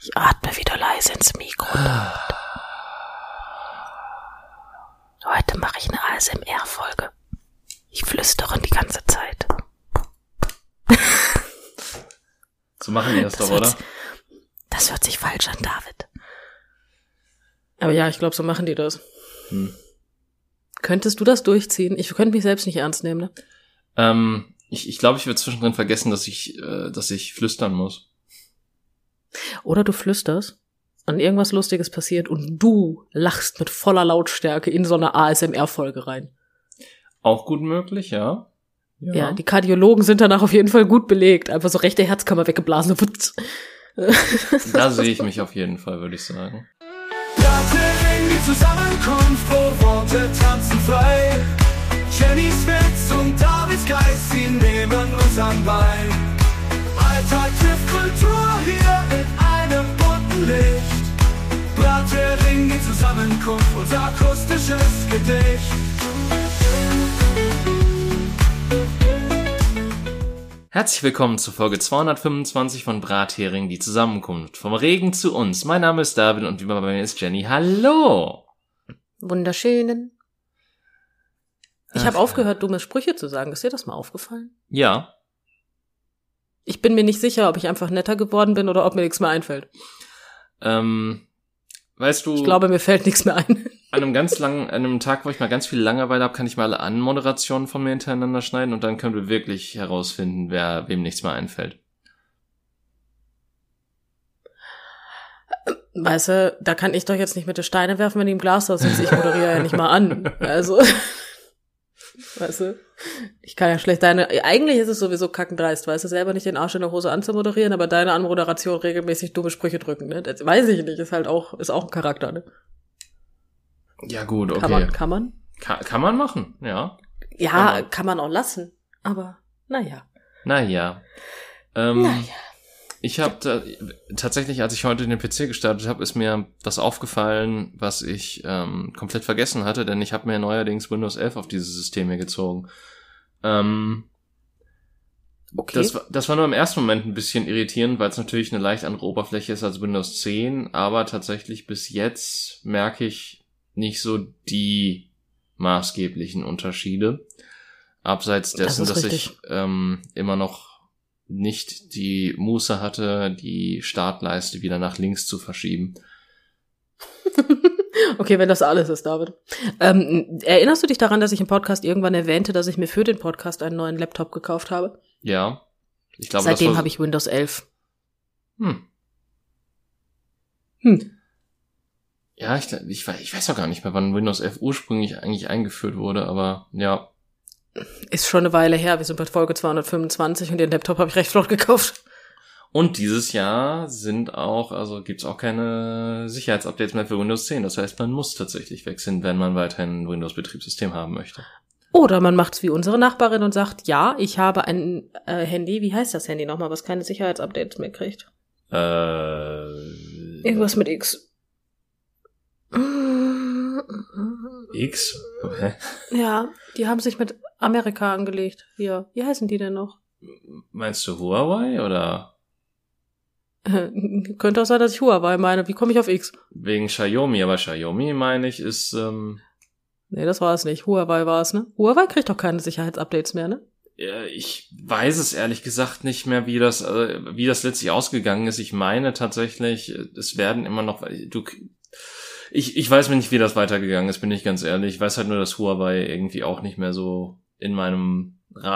Ich atme wieder leise ins Mikro. Heute mache ich eine ASMR-Folge. Ich flüstere die ganze Zeit. So machen die das doch, oder? Das hört sich falsch an, David. Aber ja, ich glaube, so machen die das. Könntest du das durchziehen? Ich könnte mich selbst nicht ernst nehmen, ne? Ich glaube, ich würde zwischendrin vergessen, dass ich flüstern muss. Oder du flüsterst und irgendwas Lustiges passiert und du lachst mit voller Lautstärke in so eine ASMR-Folge rein. Auch gut möglich, ja. Ja, die Kardiologen sind danach auf jeden Fall gut belegt. Einfach so rechte Herzkammer weggeblasen. Da sehe ich mich auf jeden Fall, würde ich sagen. Die Zusammenkunft, wo Worte tanzen frei. Jennys Witz und Davids Geist, sie nehmen uns an Bein. Alltag trifft Kultur hier mit einem bunten Licht. Brathering, die Zusammenkunft, unser akustisches Gedicht. Herzlich willkommen zur Folge 225 von Brathering, die Zusammenkunft. Vom Regen zu uns. Mein Name ist David und wie immer bei mir ist Jenny. Hallo! Wunderschönen. Ich habe aufgehört, dumme Sprüche zu sagen. Ist dir das mal aufgefallen? Ja. Ich bin mir nicht sicher, ob ich einfach netter geworden bin oder ob mir nichts mehr einfällt. Weißt du... Ich glaube, mir fällt nichts mehr ein. An einem Tag, wo ich mal ganz viel Langeweile habe, kann ich mal alle Anmoderationen von mir hintereinander schneiden und dann können wir wirklich herausfinden, wem nichts mehr einfällt. Weißt du, da kann ich doch jetzt nicht mit den Steine werfen, wenn die im Glashaus sind. Ich moderiere ja nicht mal an. Also, weißt du, ich kann ja schlecht eigentlich ist es sowieso kackendreist, weißt du, selber nicht den Arsch in der Hose anzumoderieren, aber deine Anmoderation regelmäßig dumme Sprüche drücken, ne? Das weiß ich nicht, ist auch ein Charakter, ne? Ja gut, okay. Kann man? Kann man machen, ja. Ja, kann man auch lassen, aber naja. Naja. Ich habe tatsächlich, als ich heute den PC gestartet habe, ist mir was aufgefallen, was ich komplett vergessen hatte, denn ich habe mir neuerdings Windows 11 auf dieses System hier gezogen. Okay. Das war nur im ersten Moment ein bisschen irritierend, weil es natürlich eine leicht andere Oberfläche ist als Windows 10, aber tatsächlich bis jetzt merke ich nicht so die maßgeblichen Unterschiede. Abseits dessen, dass ich immer noch nicht die Muße hatte, die Startleiste wieder nach links zu verschieben. Okay, wenn das alles ist, David. Erinnerst du dich daran, dass ich im Podcast irgendwann erwähnte, dass ich mir für den Podcast einen neuen Laptop gekauft habe? Ja. Ich glaube, seitdem habe ich Windows 11. Ja, ich weiß auch gar nicht mehr, wann Windows 11 ursprünglich eigentlich eingeführt wurde, aber ja. Ist schon eine Weile her, wir sind bei Folge 225 und den Laptop habe ich recht flott gekauft. Und dieses Jahr gibt's auch keine Sicherheitsupdates mehr für Windows 10. Das heißt, man muss tatsächlich wechseln, wenn man weiterhin ein Windows-Betriebssystem haben möchte. Oder man macht's wie unsere Nachbarin und sagt, ja, ich habe ein Handy, wie heißt das Handy nochmal, was keine Sicherheitsupdates mehr kriegt? Irgendwas mit X. X? Hä? Ja, die haben sich mit Amerika angelegt. Hier, wie heißen die denn noch? Meinst du Huawei oder? Könnte auch sein, dass ich Huawei meine. Wie komme ich auf X? Wegen Xiaomi, aber Xiaomi, meine ich, ist... Nee, das war es nicht. Huawei war es, ne? Huawei kriegt doch keine Sicherheitsupdates mehr, ne? Ich weiß es ehrlich gesagt nicht mehr, wie das letztlich ausgegangen ist. Ich meine tatsächlich, es werden immer noch... Ich weiß mir nicht, wie das weitergegangen ist, bin ich ganz ehrlich. Ich weiß halt nur, dass Huawei irgendwie auch nicht mehr so in meinem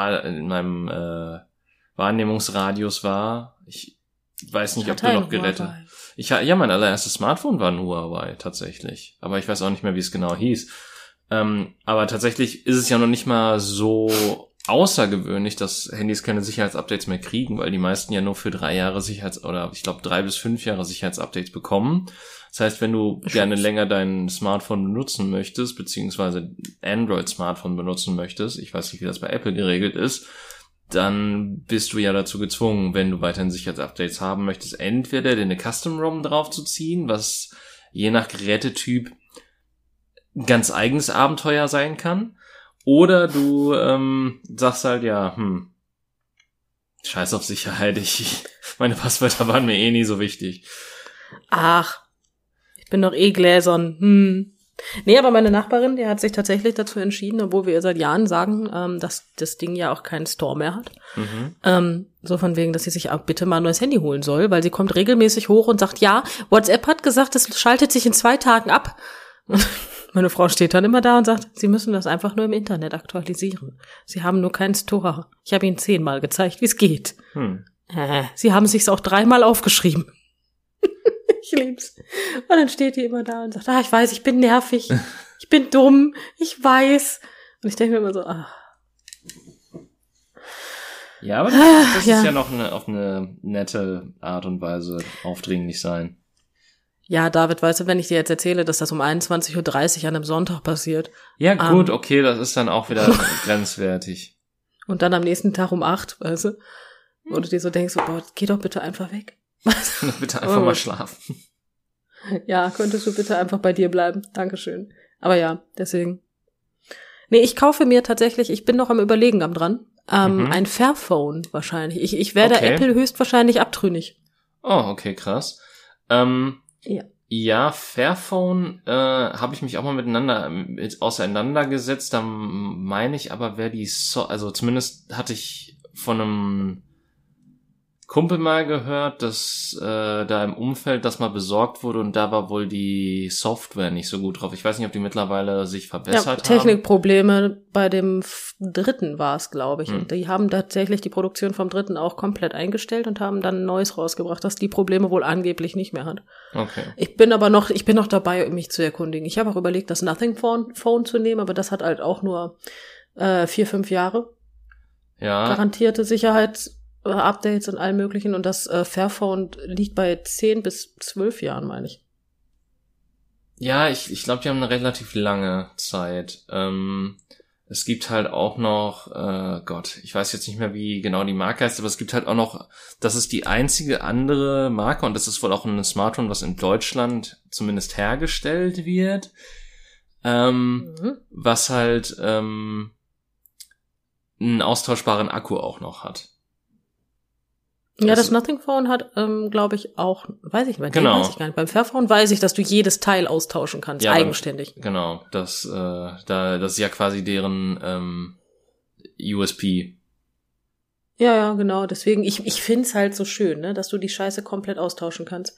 Wahrnehmungsradius war. Ich weiß nicht, ob du noch Geräte... Ja, mein allererstes Smartphone war ein Huawei, tatsächlich. Aber ich weiß auch nicht mehr, wie es genau hieß. Aber tatsächlich ist es ja noch nicht mal so außergewöhnlich, dass Handys keine Sicherheitsupdates mehr kriegen, weil die meisten ja nur für 3 Jahre ich glaube 3 bis 5 Jahre Sicherheitsupdates bekommen. Das heißt, wenn du gerne länger dein Smartphone benutzen möchtest, beziehungsweise Android-Smartphone benutzen möchtest, ich weiß nicht, wie das bei Apple geregelt ist, dann bist du ja dazu gezwungen, wenn du weiterhin Sicherheitsupdates haben möchtest, entweder dir eine Custom-ROM draufzuziehen, was je nach Gerätetyp ein ganz eigenes Abenteuer sein kann, oder du sagst halt, ja, scheiß auf Sicherheit, meine Passwörter waren mir eh nie so wichtig. Ach, ich bin doch eh gläsern. Nee, aber meine Nachbarin, die hat sich tatsächlich dazu entschieden, obwohl wir ihr seit Jahren sagen, dass das Ding ja auch keinen Store mehr hat. So von wegen, dass sie sich auch bitte mal ein neues Handy holen soll, weil sie kommt regelmäßig hoch und sagt, ja, WhatsApp hat gesagt, es schaltet sich in 2 Tagen ab. Meine Frau steht dann immer da und sagt, sie müssen das einfach nur im Internet aktualisieren. Sie haben nur keinen Store. Ich habe ihnen 10-mal gezeigt, wie es geht. Sie haben sich's auch 3-mal aufgeschrieben. Ich lieb's. Und dann steht die immer da und sagt, ich weiß, ich bin nervig, ich bin dumm, ich weiß. Und ich denke mir immer so, Ja, aber das ist ja noch auf eine nette Art und Weise aufdringlich sein. Ja, David, weißt du, wenn ich dir jetzt erzähle, dass das um 21:30 Uhr an einem Sonntag passiert. Ja, gut, okay, das ist dann auch wieder grenzwertig. Und dann am nächsten Tag um 8, weißt du? Wo du dir so denkst, boah, geh doch bitte einfach weg. Bitte einfach mal schlafen. Ja, könntest du bitte einfach bei dir bleiben. Dankeschön. Aber ja, deswegen. Nee, ich kaufe mir tatsächlich, ich bin noch am Überlegen dran, ein Fairphone wahrscheinlich. Ich werde Apple höchstwahrscheinlich abtrünnig. Oh, okay, krass. Ja, Fairphone habe ich mich auch mal auseinandergesetzt. Da meine ich aber, also zumindest hatte ich von einem Kumpel mal gehört, dass da im Umfeld das mal besorgt wurde und da war wohl die Software nicht so gut drauf. Ich weiß nicht, ob die mittlerweile sich verbessert haben. Technikprobleme bei dem 3. war es, glaube ich. Und die haben tatsächlich die Produktion vom 3. auch komplett eingestellt und haben dann ein neues rausgebracht, das die Probleme wohl angeblich nicht mehr hat. Okay. Ich bin noch dabei, mich zu erkundigen. Ich habe auch überlegt, das Nothing Phone zu nehmen, aber das hat halt auch nur 4-5 Jahre. Ja. Garantierte Sicherheitsupdates und allem möglichen. Und das Fairphone liegt bei 10 bis 12 Jahren, meine ich. Ja, ich glaube, die haben eine relativ lange Zeit. Es gibt halt auch noch, ich weiß jetzt nicht mehr, wie genau die Marke heißt, aber es gibt halt auch noch, das ist die einzige andere Marke und das ist wohl auch ein Smartphone, was in Deutschland zumindest hergestellt wird, was halt einen austauschbaren Akku auch noch hat. Ja, das Nothing Phone hat, glaube ich, auch, weiß ich gar nicht. Beim Fairphone weiß ich, dass du jedes Teil austauschen kannst, ja, eigenständig. Genau, das ist ja quasi deren USP. Ja, genau. Deswegen, ich find's halt so schön, ne, dass du die Scheiße komplett austauschen kannst.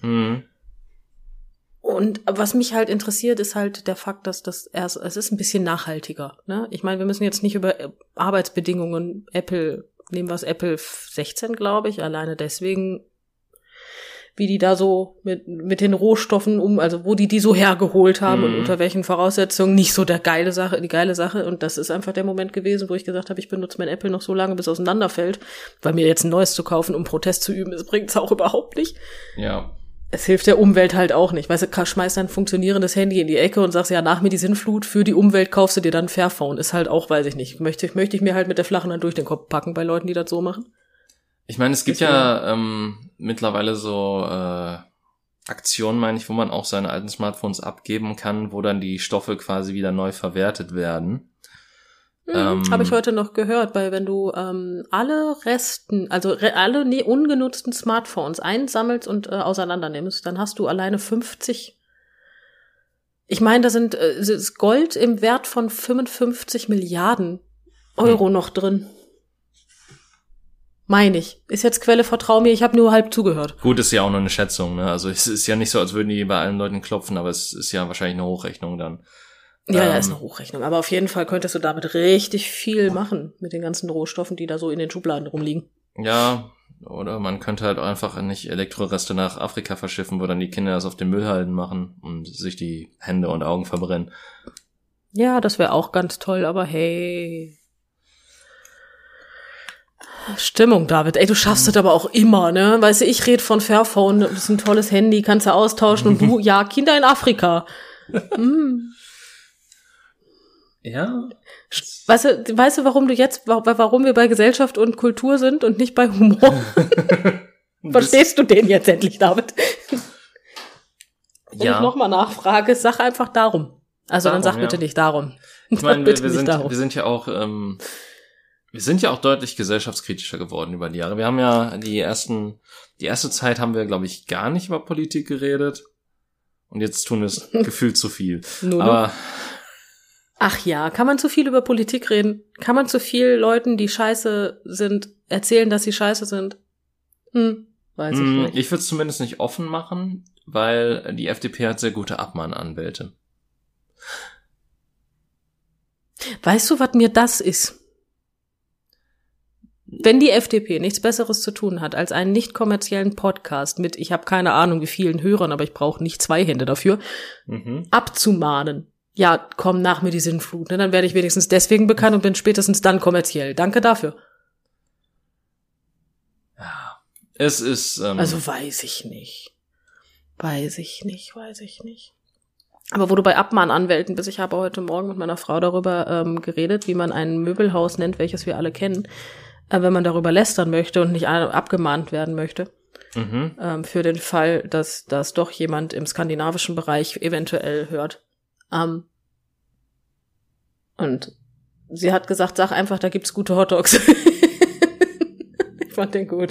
Und was mich halt interessiert, ist halt der Fakt, dass es ist ein bisschen nachhaltiger, ne? Ich meine, wir müssen jetzt nicht über Arbeitsbedingungen nehmen wir das Apple 16, glaube ich, alleine deswegen, wie die da so mit den Rohstoffen also wo die so hergeholt haben und unter welchen Voraussetzungen, nicht so die geile Sache. Und das ist einfach der Moment gewesen, wo ich gesagt habe, ich benutze mein Apple noch so lange, bis es auseinanderfällt, weil mir jetzt ein neues zu kaufen, um Protest zu üben, das bringt's auch überhaupt nicht. Ja. Es hilft der Umwelt halt auch nicht. Weißt du, schmeißt ein funktionierendes Handy in die Ecke und sagst, ja, nach mir die Sinnflut, für die Umwelt kaufst du dir dann ein Fairphone. Ist halt auch, weiß ich nicht. Möchte ich mir halt mit der flachen Hand durch den Kopf packen bei Leuten, die das so machen. Ich meine, es gibt ja mittlerweile so Aktionen, meine ich, wo man auch seine alten Smartphones abgeben kann, wo dann die Stoffe quasi wieder neu verwertet werden. Habe ich heute noch gehört, weil wenn du alle ungenutzten Smartphones einsammelst und auseinander nimmst, dann hast du alleine 50. Ich meine, da ist Gold im Wert von 55 Milliarden Euro noch drin. Meine ich. Ist jetzt Quelle, vertrau mir, ich habe nur halb zugehört. Gut, ist ja auch nur eine Schätzung, ne? Also es ist ja nicht so, als würden die bei allen Leuten klopfen, aber es ist ja wahrscheinlich eine Hochrechnung dann. Ja, ist eine Hochrechnung. Aber auf jeden Fall könntest du damit richtig viel machen mit den ganzen Rohstoffen, die da so in den Schubladen rumliegen. Ja, oder man könnte halt einfach nicht Elektroreste nach Afrika verschiffen, wo dann die Kinder das auf den Müllhalden machen und sich die Hände und Augen verbrennen. Ja, das wäre auch ganz toll, aber hey. Stimmung, David. Ey, du schaffst das aber auch immer, ne? Weißt du, ich rede von Fairphone, das ist ein tolles Handy, kannst du austauschen und du, ja, Kinder in Afrika. Ja. Weißt du, warum wir bei Gesellschaft und Kultur sind und nicht bei Humor? Verstehst du den jetzt endlich, David? Wenn ich nochmal nachfrage, sag einfach darum. Also dann sag bitte nicht darum. Ich meine, wir sind ja auch, wir Wir sind ja auch deutlich gesellschaftskritischer geworden über die Jahre. Wir haben ja die erste Zeit haben wir, glaube ich, gar nicht über Politik geredet. Und jetzt tun wir es gefühlt zu viel. Aber ach ja, kann man zu viel über Politik reden? Kann man zu viel Leuten, die scheiße sind, erzählen, dass sie scheiße sind? Weiß ich nicht. Ich würde es zumindest nicht offen machen, weil die FDP hat sehr gute Abmahnanwälte. Weißt du, was mir das ist? Wenn die FDP nichts Besseres zu tun hat, als einen nicht kommerziellen Podcast mit, ich habe keine Ahnung wie vielen Hörern, aber ich brauche nicht 2 Hände dafür, abzumahnen. Ja, komm, nach mir die Sinnflut, ne? Dann werde ich wenigstens deswegen bekannt und bin spätestens dann kommerziell. Danke dafür. Ja, es ist... also weiß ich nicht. Aber wo du bei Abmahnanwälten bist, ich habe heute Morgen mit meiner Frau darüber geredet, wie man ein Möbelhaus nennt, welches wir alle kennen, wenn man darüber lästern möchte und nicht abgemahnt werden möchte. Für den Fall, dass das doch jemand im skandinavischen Bereich eventuell hört. Und sie hat gesagt, sag einfach, da gibt's gute Hotdogs. Ich fand den gut.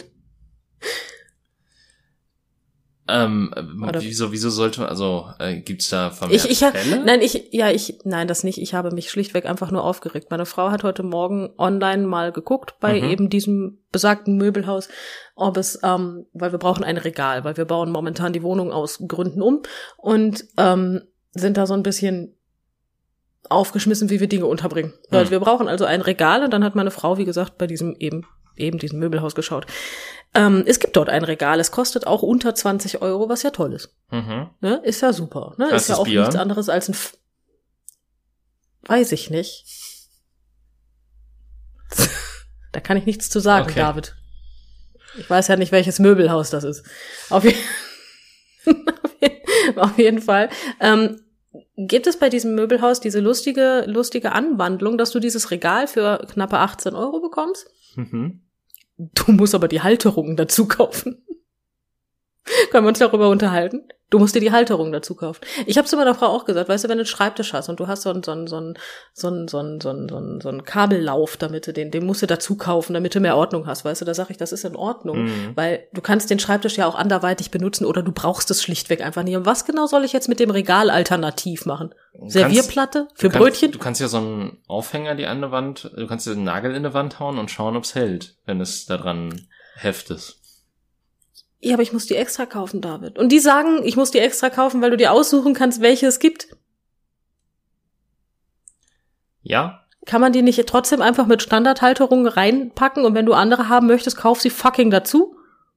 Wieso sollte man, also gibt's da vermehrt Fälle? Nein, das nicht. Ich habe mich schlichtweg einfach nur aufgeregt. Meine Frau hat heute Morgen online mal geguckt bei eben diesem besagten Möbelhaus, ob es, weil wir brauchen ein Regal, weil wir bauen momentan die Wohnung aus Gründen um und sind da so ein bisschen aufgeschmissen, wie wir Dinge unterbringen. Weil wir brauchen also ein Regal und dann hat meine Frau, wie gesagt, bei diesem diesem Möbelhaus geschaut. Es gibt dort ein Regal, es kostet auch unter 20 €, was ja toll ist. Ne? Ist ja super. Ne? Ist ja auch Bier? Nichts anderes als ein weiß ich nicht. Da kann ich nichts zu sagen, okay. David. Ich weiß ja nicht, welches Möbelhaus das ist. Auf jeden Fall. Gibt es bei diesem Möbelhaus diese lustige Anwandlung, dass du dieses Regal für knappe 18 € bekommst? Du musst aber die Halterungen dazu kaufen. Können wir uns darüber unterhalten? Du musst dir die Halterung dazu kaufen. Ich habe zu meiner Frau auch gesagt, weißt du, wenn du einen Schreibtisch hast und du hast so einen Kabellauf, damit du den musst du dazu kaufen, damit du mehr Ordnung hast, weißt du, da sage ich, das ist in Ordnung, weil du kannst den Schreibtisch ja auch anderweitig benutzen oder du brauchst es schlichtweg einfach nicht. Und was genau soll ich jetzt mit dem Regal alternativ machen? Servierplatte für Brötchen? Du kannst ja so einen Aufhänger du kannst dir einen Nagel in die Wand hauen und schauen, ob's hält, wenn es daran heftet. Ja, aber ich muss die extra kaufen, David. Und die sagen, ich muss die extra kaufen, weil du dir aussuchen kannst, welche es gibt. Ja. Kann man die nicht trotzdem einfach mit Standardhalterungen reinpacken und wenn du andere haben möchtest, kauf sie fucking dazu?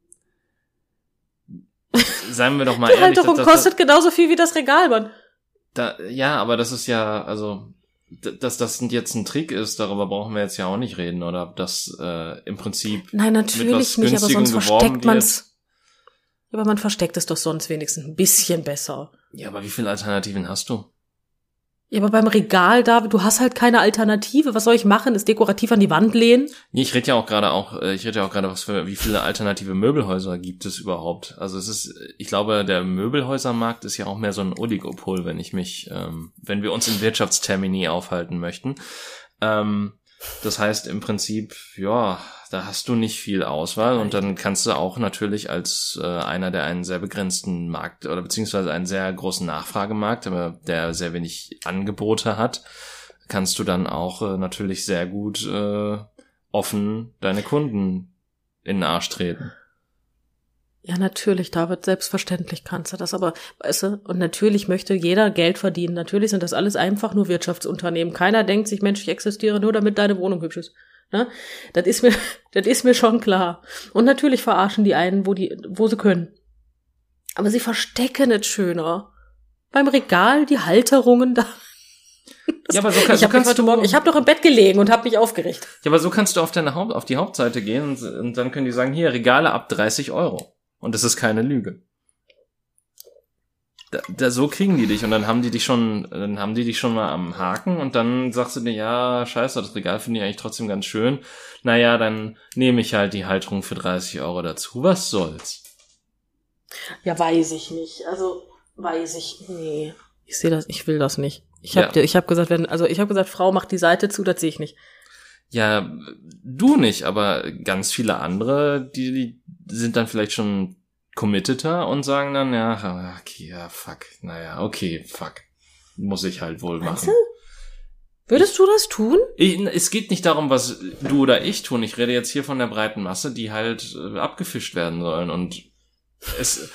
Seien wir doch mal ehrlich. Die Halterung kostet genauso viel wie das Regal, Mann. Ja, aber das ist ja, also, dass das jetzt ein Trick ist, darüber brauchen wir jetzt ja auch nicht reden, oder ob das im Prinzip nein, natürlich nicht, aber sonst versteckt man's. Ja, aber man versteckt es doch sonst wenigstens ein bisschen besser. Ja, aber wie viele Alternativen hast du? Ja, aber beim Regal, David, du hast halt keine Alternative. Was soll ich machen? Das dekorativ an die Wand lehnen? Nee, ich rede ja auch gerade, wie viele alternative Möbelhäuser gibt es überhaupt? Also ich glaube, der Möbelhäusermarkt ist ja auch mehr so ein Oligopol, wenn wir uns in Wirtschaftstermini aufhalten möchten. Das heißt im Prinzip, ja, da hast du nicht viel Auswahl und dann kannst du auch natürlich als einer, der einen sehr begrenzten Markt oder beziehungsweise einen sehr großen Nachfragemarkt, aber der sehr wenig Angebote hat, kannst du dann auch natürlich sehr gut offen deine Kunden in den Arsch treten. Ja, natürlich, David, selbstverständlich kannst du das, aber, weißt du, und natürlich möchte jeder Geld verdienen. Natürlich sind das alles einfach nur Wirtschaftsunternehmen. Keiner denkt sich, Mensch, ich existiere nur, damit deine Wohnung hübsch ist. Ne? Das ist mir schon klar. Und natürlich verarschen die einen, wo sie können. Aber sie verstecken es schöner. Beim Regal, die Halterungen da. Ja, aber ich habe doch im Bett gelegen und habe mich aufgeregt. Ja, aber so kannst du auf die Hauptseite gehen und dann können die sagen, hier, Regale ab 30 €. Und das ist keine Lüge. So kriegen die dich und dann haben die dich schon mal am Haken und dann sagst du dir, ja, scheiße, das Regal finde ich eigentlich trotzdem ganz schön. Naja, dann nehme ich halt die Halterung für 30 € dazu. Was soll's? Ja, weiß ich nicht. Also, nee. Ich will das nicht. Ich habe gesagt, Frau macht die Seite zu, das sehe ich nicht. Ja, du nicht, aber ganz viele andere, die sind dann vielleicht schon committeter und sagen dann, ja, okay, ja, fuck, naja, okay, fuck. Muss ich halt wohl machen. Meinst du? Würdest du das tun? Es geht nicht darum, was du oder ich tun. Ich rede jetzt hier von der breiten Masse, die halt abgefischt werden sollen. Und es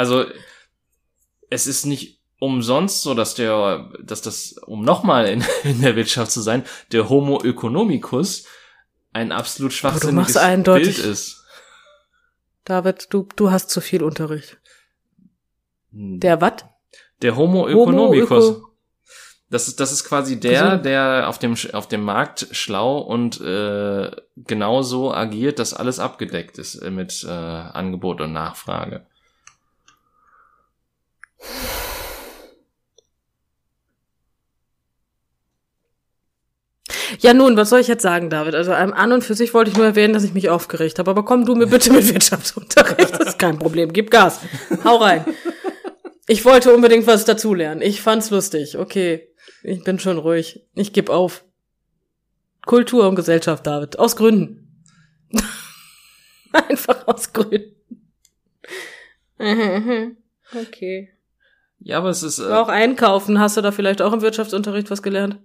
ist nicht umsonst so, dass das, um nochmal in der Wirtschaft zu sein, der Homo economicus ein absolut schwachsinniges Bild ist. David, du hast zu viel Unterricht. Der was? Der Homo economicus. Das ist quasi der auf dem Markt schlau und genau so agiert, dass alles abgedeckt ist mit Angebot und Nachfrage. Ja nun, was soll ich jetzt sagen, David? Also an und für sich wollte ich nur erwähnen, dass ich mich aufgeregt habe. Aber komm du mir bitte mit Wirtschaftsunterricht. Das ist kein Problem. Gib Gas. Hau rein. Ich wollte unbedingt was dazulernen. Ich fand's lustig. Okay, ich bin schon ruhig. Ich geb auf. Kultur und Gesellschaft, David. Aus Gründen. Einfach aus Gründen. Okay. Ja, aber es ist... auch einkaufen. Hast du da vielleicht auch im Wirtschaftsunterricht was gelernt?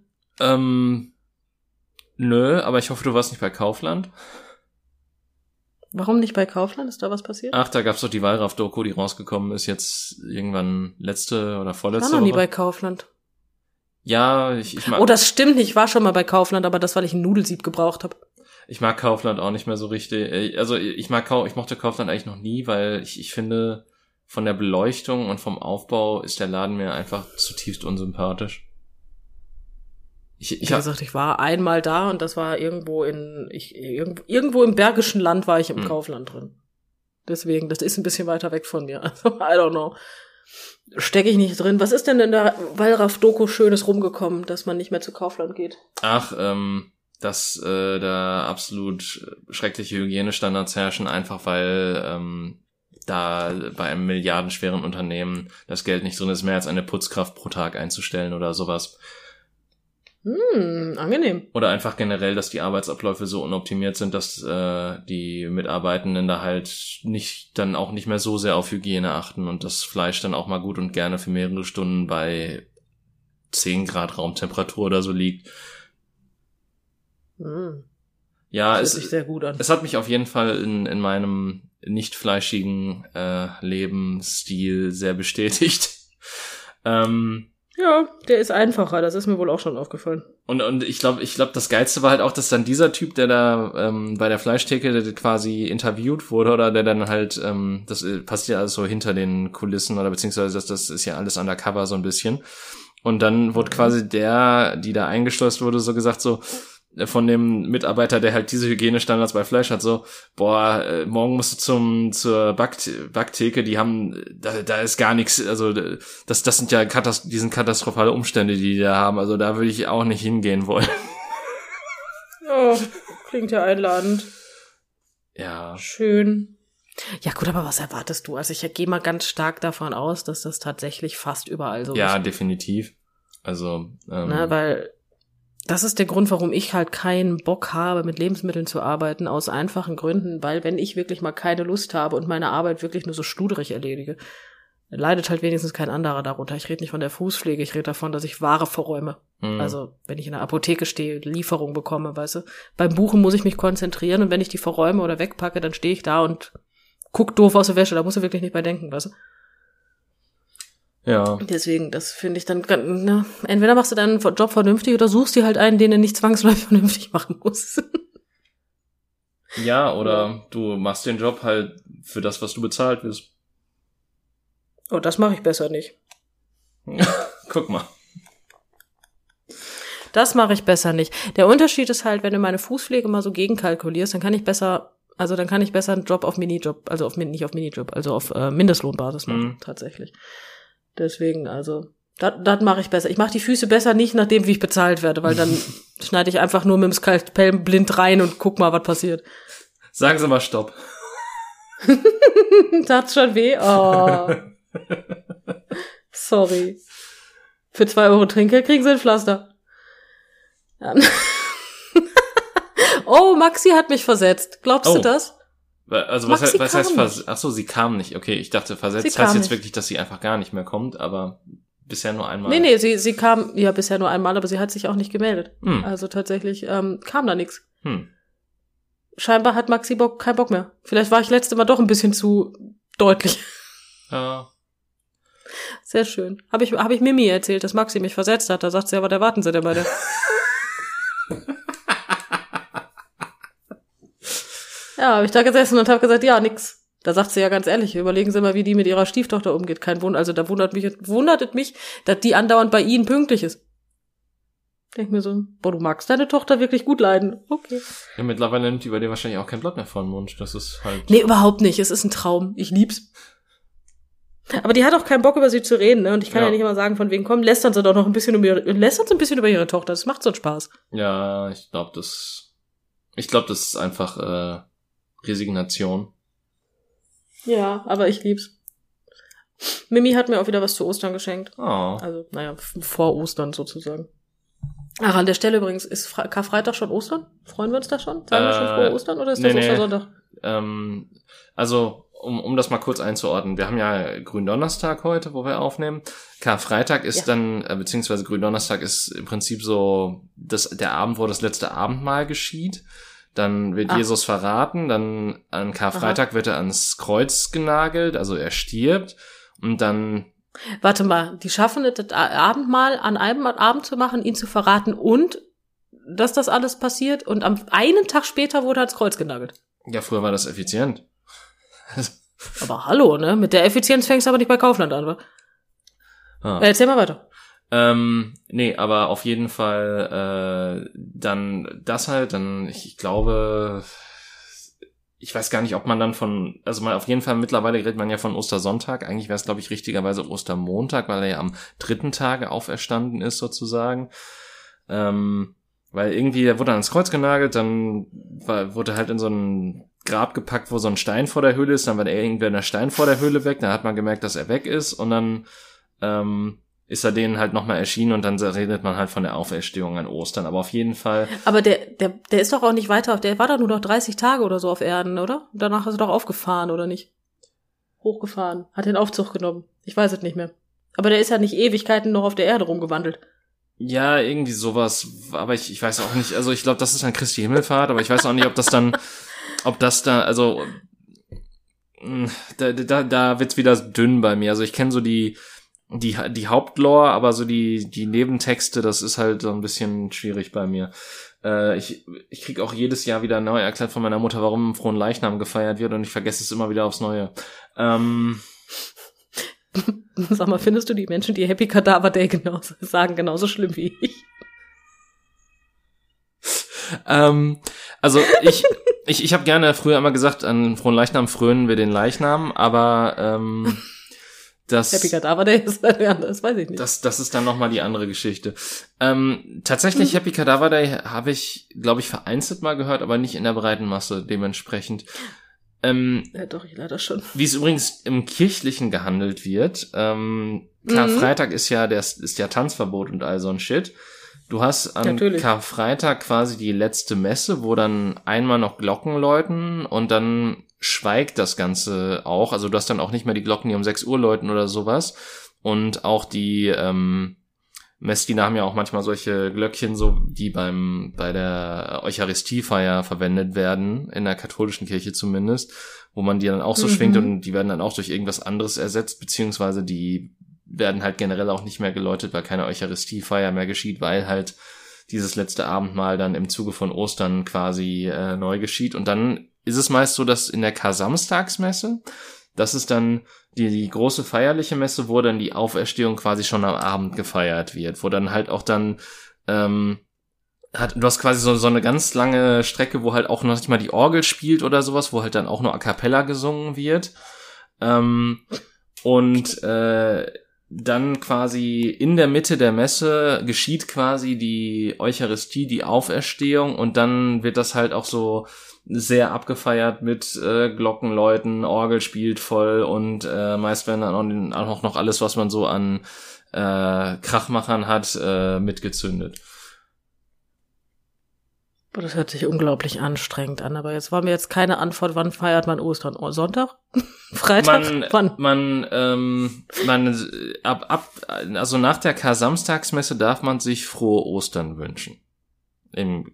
Nö, aber ich hoffe, du warst nicht bei Kaufland. Warum nicht bei Kaufland? Ist da was passiert? Ach, da gab's doch die Wallraff-Doku, die rausgekommen ist jetzt irgendwann letzte oder vorletzte Woche. Ich war noch nie bei Kaufland. Ja, ich mag... Oh, das stimmt nicht. Ich war schon mal bei Kaufland, aber das, weil ich ein Nudelsieb gebraucht habe. Ich mag Kaufland auch nicht mehr so richtig. Also ich mochte Kaufland eigentlich noch nie, weil ich finde, von der Beleuchtung und vom Aufbau ist der Laden mir einfach zutiefst unsympathisch. Wie gesagt, ich war einmal da und das war irgendwo irgendwo im Bergischen Land war ich im Kaufland drin. Deswegen, das ist ein bisschen weiter weg von mir. Also, I don't know. Stecke ich nicht drin. Was ist denn in der Wallraff-Doku Schönes rumgekommen, dass man nicht mehr zu Kaufland geht? Ach, dass da absolut schreckliche Hygienestandards herrschen, einfach weil da bei einem milliardenschweren Unternehmen das Geld nicht drin ist, mehr als eine Putzkraft pro Tag einzustellen oder sowas. Angenehm. Oder einfach generell, dass die Arbeitsabläufe so unoptimiert sind, dass die Mitarbeitenden da halt dann auch nicht mehr so sehr auf Hygiene achten und das Fleisch dann auch mal gut und gerne für mehrere Stunden bei 10 Grad Raumtemperatur oder so liegt. Ja, das hört sich sehr gut an. Es hat mich auf jeden Fall in meinem nicht fleischigen Lebensstil sehr bestätigt. Ja, der ist einfacher, das ist mir wohl auch schon aufgefallen. Und ich glaube, das Geilste war halt auch, dass dann dieser Typ, der da bei der Fleischtheke der quasi interviewt wurde oder der dann halt, das passiert alles so hinter den Kulissen oder beziehungsweise das ist ja alles undercover so ein bisschen. Und dann wurde quasi die da eingeschleust wurde, so gesagt so, von dem Mitarbeiter, der halt diese Hygienestandards bei Fleisch hat, so, boah, morgen musst du zur Backtheke, die haben, da ist gar nichts, also das sind ja katastrophale Umstände, die da haben, also da würde ich auch nicht hingehen wollen. Oh, klingt ja einladend. Ja. Schön. Ja gut, aber was erwartest du? Also ich gehe mal ganz stark davon aus, dass das tatsächlich fast überall so ist. Ja, definitiv. Also, weil das ist der Grund, warum ich halt keinen Bock habe, mit Lebensmitteln zu arbeiten, aus einfachen Gründen, weil wenn ich wirklich mal keine Lust habe und meine Arbeit wirklich nur so studerig erledige, dann leidet halt wenigstens kein anderer darunter. Ich rede nicht von der Fußpflege, ich rede davon, dass ich Ware verräume. Also, wenn ich in der Apotheke stehe, Lieferung bekomme, weißt du. Beim Buchen muss ich mich konzentrieren und wenn ich die verräume oder wegpacke, dann stehe ich da und guck doof aus der Wäsche, da musst du wirklich nicht bei denken, weißt du. Ja. Deswegen, das finde ich dann, entweder machst du deinen Job vernünftig oder suchst dir halt einen, den du nicht zwangsläufig vernünftig machen musst. Ja, oder du machst den Job halt für das, was du bezahlt wirst. Oh, das mache ich besser nicht. Guck mal. Das mache ich besser nicht. Der Unterschied ist halt, wenn du meine Fußpflege mal so gegenkalkulierst, dann kann ich besser einen Job auf Minijob, also nicht auf Minijob, also auf Mindestlohnbasis machen, tatsächlich. Deswegen, also, das mache ich besser. Ich mache die Füße besser nicht nach dem, wie ich bezahlt werde, weil dann schneide ich einfach nur mit dem Skalpell blind rein und guck mal, was passiert. Sagen Sie mal Stopp. Tat's schon weh? Oh. Sorry. Für 2 € Trinkgeld kriegen Sie ein Pflaster. Oh, Maxi hat mich versetzt. Glaubst du das? Also was heißt versetzt? Ach so, sie kam nicht. Okay, ich dachte, versetzt heißt jetzt wirklich, dass sie einfach gar nicht mehr kommt, aber bisher nur einmal. Nee, sie kam ja bisher nur einmal, aber sie hat sich auch nicht gemeldet. Also tatsächlich kam da nichts. Scheinbar hat Maxi keinen Bock mehr. Vielleicht war ich letzte Mal doch ein bisschen zu deutlich. Sehr schön. Hab ich Mimi erzählt, dass Maxi mich versetzt hat. Da sagt sie, aber da warten sie denn beide. Ja, habe ich da gesessen und habe gesagt, ja, nix. Da sagt sie ja ganz ehrlich, überlegen Sie mal, wie die mit ihrer Stieftochter umgeht. Kein Wunder, also da wundert es mich, dass die andauernd bei Ihnen pünktlich ist. Denk mir so, boah, du magst deine Tochter wirklich gut leiden. Okay. Ja, mittlerweile nimmt die bei dir wahrscheinlich auch kein Blatt mehr vor den Mund. Das ist halt... Nee, überhaupt nicht. Es ist ein Traum. Ich lieb's. Aber die hat auch keinen Bock, über sie zu reden, ne? Und ich kann ja nicht immer sagen, von wegen, komm, lästern sie doch noch ein bisschen über ihre Tochter. Das macht so einen Spaß. Ja, ich glaube, das ist einfach Resignation. Ja, aber ich lieb's. Mimi hat mir auch wieder was zu Ostern geschenkt. Oh. Also, vor Ostern sozusagen. Ach, an der Stelle übrigens, ist Karfreitag schon Ostern? Freuen wir uns da schon? Sagen wir schon frohe Ostern oder ist das Ostersonntag? Also, um das mal kurz einzuordnen, wir haben ja Gründonnerstag heute, wo wir aufnehmen. Karfreitag ist dann, beziehungsweise Gründonnerstag ist im Prinzip so der Abend, wo das letzte Abendmahl geschieht. Dann wird Jesus verraten, dann an Karfreitag wird er ans Kreuz genagelt, also er stirbt und dann... Warte mal, die schaffen es, das Abendmahl an einem Abend zu machen, ihn zu verraten und dass das alles passiert und am einen Tag später wurde er ans Kreuz genagelt. Ja, früher war das effizient. Aber hallo, ne? Mit der Effizienz fängst du aber nicht bei Kaufland an, wa? Erzähl mal weiter. Nee, aber auf jeden Fall dann das halt, dann ich glaube, ich weiß gar nicht, ob man dann auf jeden Fall mittlerweile redet man ja von Ostersonntag, eigentlich wäre es, glaube ich, richtigerweise Ostermontag, weil er ja am 3. Tage auferstanden ist sozusagen, weil irgendwie, der wurde dann ans Kreuz genagelt, dann wurde halt in so ein Grab gepackt, wo so ein Stein vor der Höhle ist, dann war irgendwer der Stein vor der Höhle weg, dann hat man gemerkt, dass er weg ist und dann ist er denen halt nochmal erschienen und dann redet man halt von der Auferstehung an Ostern. Aber auf jeden Fall... Aber der ist doch auch nicht weiter, der war doch nur noch 30 Tage oder so auf Erden, oder? Danach ist er doch aufgefahren, oder nicht? Hochgefahren, hat den Aufzug genommen. Ich weiß es nicht mehr. Aber der ist ja nicht Ewigkeiten noch auf der Erde rumgewandelt. Ja, irgendwie sowas, aber ich weiß auch nicht, also ich glaube, das ist dann Christi Himmelfahrt, aber ich weiß auch nicht, ob das da, also da wird's wieder dünn bei mir. Also ich kenne so die Hauptlore, aber so die Nebentexte, das ist halt so ein bisschen schwierig bei mir. Ich krieg auch jedes Jahr wieder neu erklärt von meiner Mutter, warum Frohen Leichnam gefeiert wird und ich vergesse es immer wieder aufs Neue. Sag mal, findest du die Menschen, die Happy Kadaver Day sagen, genauso schlimm wie ich? Also ich habe gerne früher immer gesagt, an Frohen Leichnam frönen wir den Leichnam, aber Happy Kadaver Day ist das weiß ich nicht. Das ist dann nochmal die andere Geschichte. Tatsächlich Happy Kadaver Day habe ich, glaube ich, vereinzelt mal gehört, aber nicht in der breiten Masse dementsprechend. Ja doch, ich leider schon. Wie es übrigens im Kirchlichen gehandelt wird. Karfreitag ist ja Tanzverbot und all so ein Shit. Du hast an Karfreitag quasi die letzte Messe, wo dann einmal noch Glocken läuten und dann schweigt das Ganze auch. Also du hast dann auch nicht mehr die Glocken, die um 6 Uhr läuten oder sowas. Und auch die Messdiener haben ja auch manchmal solche Glöckchen, so die bei der Eucharistiefeier verwendet werden, in der katholischen Kirche zumindest, wo man die dann auch so schwingt und die werden dann auch durch irgendwas anderes ersetzt, beziehungsweise die werden halt generell auch nicht mehr geläutet, weil keine Eucharistiefeier mehr geschieht, weil halt dieses letzte Abendmahl dann im Zuge von Ostern quasi neu geschieht. Und dann ist es meist so, dass in der Kar-Samstagsmesse, das ist dann die große feierliche Messe, wo dann die Auferstehung quasi schon am Abend gefeiert wird, wo dann halt auch dann du hast quasi so eine ganz lange Strecke, wo halt auch noch nicht mal die Orgel spielt oder sowas, wo halt dann auch nur a cappella gesungen wird. Dann quasi in der Mitte der Messe geschieht quasi die Eucharistie, die Auferstehung und dann wird das halt auch so sehr abgefeiert mit Glockenläuten, Orgel spielt voll und meist werden dann auch noch alles, was man so an Krachmachern hat, mitgezündet. Boah, das hört sich unglaublich anstrengend an, aber jetzt war mir jetzt keine Antwort, wann feiert man Ostern? Oh, Sonntag? Freitag? Wann? Also nach der Kar-Samstagsmesse darf man sich frohe Ostern wünschen. Im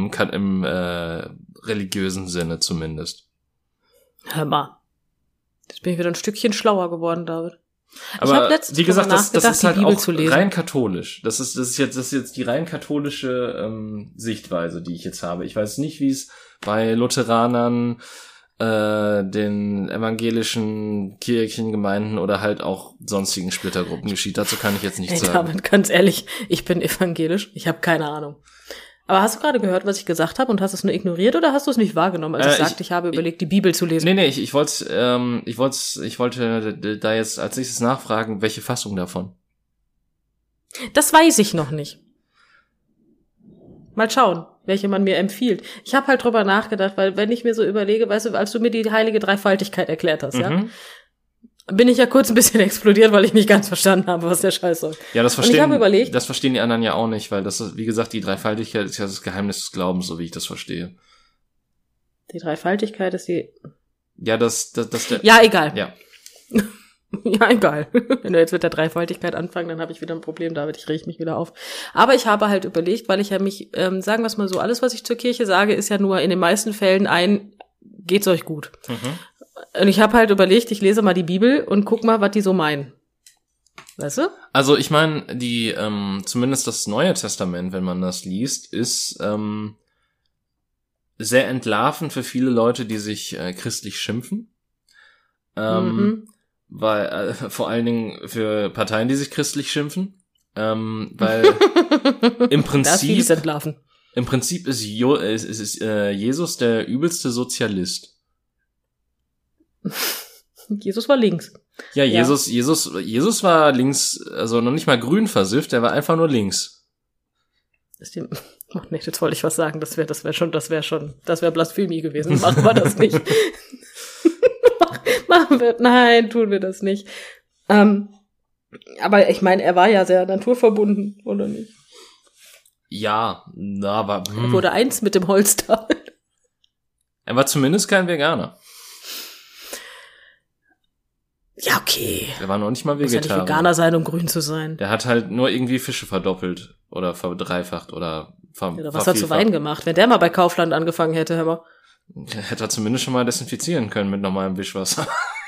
religiösen Sinne zumindest. Hör mal. Jetzt bin ich wieder ein Stückchen schlauer geworden, David. Aber wie gesagt, das ist halt auch rein katholisch. Das ist jetzt die rein katholische Sichtweise, die ich jetzt habe. Ich weiß nicht, wie es bei Lutheranern, den evangelischen Kirchengemeinden oder halt auch sonstigen Splittergruppen geschieht. Dazu kann ich jetzt nichts sagen. David, ganz ehrlich, ich bin evangelisch. Ich habe keine Ahnung. Aber hast du gerade gehört, was ich gesagt habe und hast es nur ignoriert oder hast du es nicht wahrgenommen, als ich sagte, ich habe überlegt, die Bibel zu lesen? Nee, ich wollte da jetzt als nächstes nachfragen, welche Fassung davon? Das weiß ich noch nicht. Mal schauen, welche man mir empfiehlt. Ich habe halt drüber nachgedacht, weil wenn ich mir so überlege, weißt du, als du mir die heilige Dreifaltigkeit erklärt hast, ja, bin ich ja kurz ein bisschen explodiert, weil ich nicht ganz verstanden habe, was der Scheiß soll. Ja, das verstehen die anderen ja auch nicht, weil das ist, wie gesagt, die Dreifaltigkeit ist ja das Geheimnis des Glaubens, so wie ich das verstehe. Die Dreifaltigkeit ist die... Ja, Ja, egal. Ja. Ja, egal. Wenn wir jetzt mit der Dreifaltigkeit anfangen, dann habe ich wieder ein Problem, David, ich reg mich wieder auf. Aber ich habe halt überlegt, weil ich ja mich, sagen wir es mal so, alles, was ich zur Kirche sage, ist ja nur in den meisten Fällen geht's euch gut. Und ich habe halt überlegt, ich lese mal die Bibel und guck mal, was die so meinen. Weißt du? Also ich meine, zumindest das Neue Testament, wenn man das liest, ist sehr entlarvend für viele Leute, die sich christlich schimpfen. Weil vor allen Dingen für Parteien, die sich christlich schimpfen. Weil im Prinzip ist Jesus der übelste Sozialist. Jesus war links. Ja, Jesus war links, also noch nicht mal grün versifft, der war einfach nur links. Oh nee, jetzt wollte ich was sagen, das wäre Blasphemie gewesen. Machen wir das nicht. Nein, tun wir das nicht. Aber ich meine, er war ja sehr naturverbunden, oder nicht? Ja, aber... Er wurde eins mit dem Holz da. Er war zumindest kein Veganer. Ja, okay. Der war noch nicht mal Vegetarier. Muss ja nicht Veganer sein, um grün zu sein. Der hat halt nur irgendwie Fische verdoppelt oder verdreifacht oder was hat zu Wein gemacht? Wenn der mal bei Kaufland angefangen hätte, hör mal. Hätte er zumindest schon mal desinfizieren können mit normalem Wischwasser.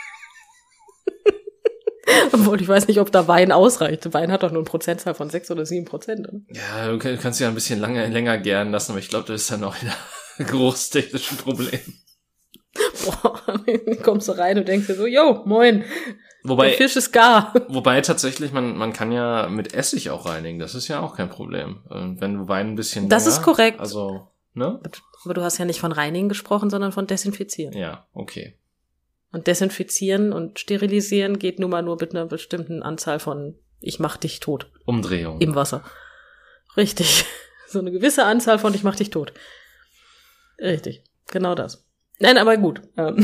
Obwohl, ich weiß nicht, ob da Wein ausreicht. Wein hat doch nur eine Prozentzahl von 6 oder 7%. Oder? Ja, du kannst ja ein bisschen länger gären lassen, aber ich glaube, das ist dann auch wieder ein großes technisches Problem. Boah, dann kommst du rein und denkst dir so, jo, moin, der Fisch ist gar. Wobei tatsächlich, man kann ja mit Essig auch reinigen, das ist ja auch kein Problem. Wenn du Wein ein bisschen Das ist korrekt. Also, ne? Aber du hast ja nicht von reinigen gesprochen, sondern von desinfizieren. Ja, okay. Und desinfizieren und sterilisieren geht nun mal nur mit einer bestimmten Anzahl von ich mach dich tot. Umdrehung. Im Wasser. Richtig. So eine gewisse Anzahl von ich mach dich tot. Richtig. Genau das. Nein, aber gut.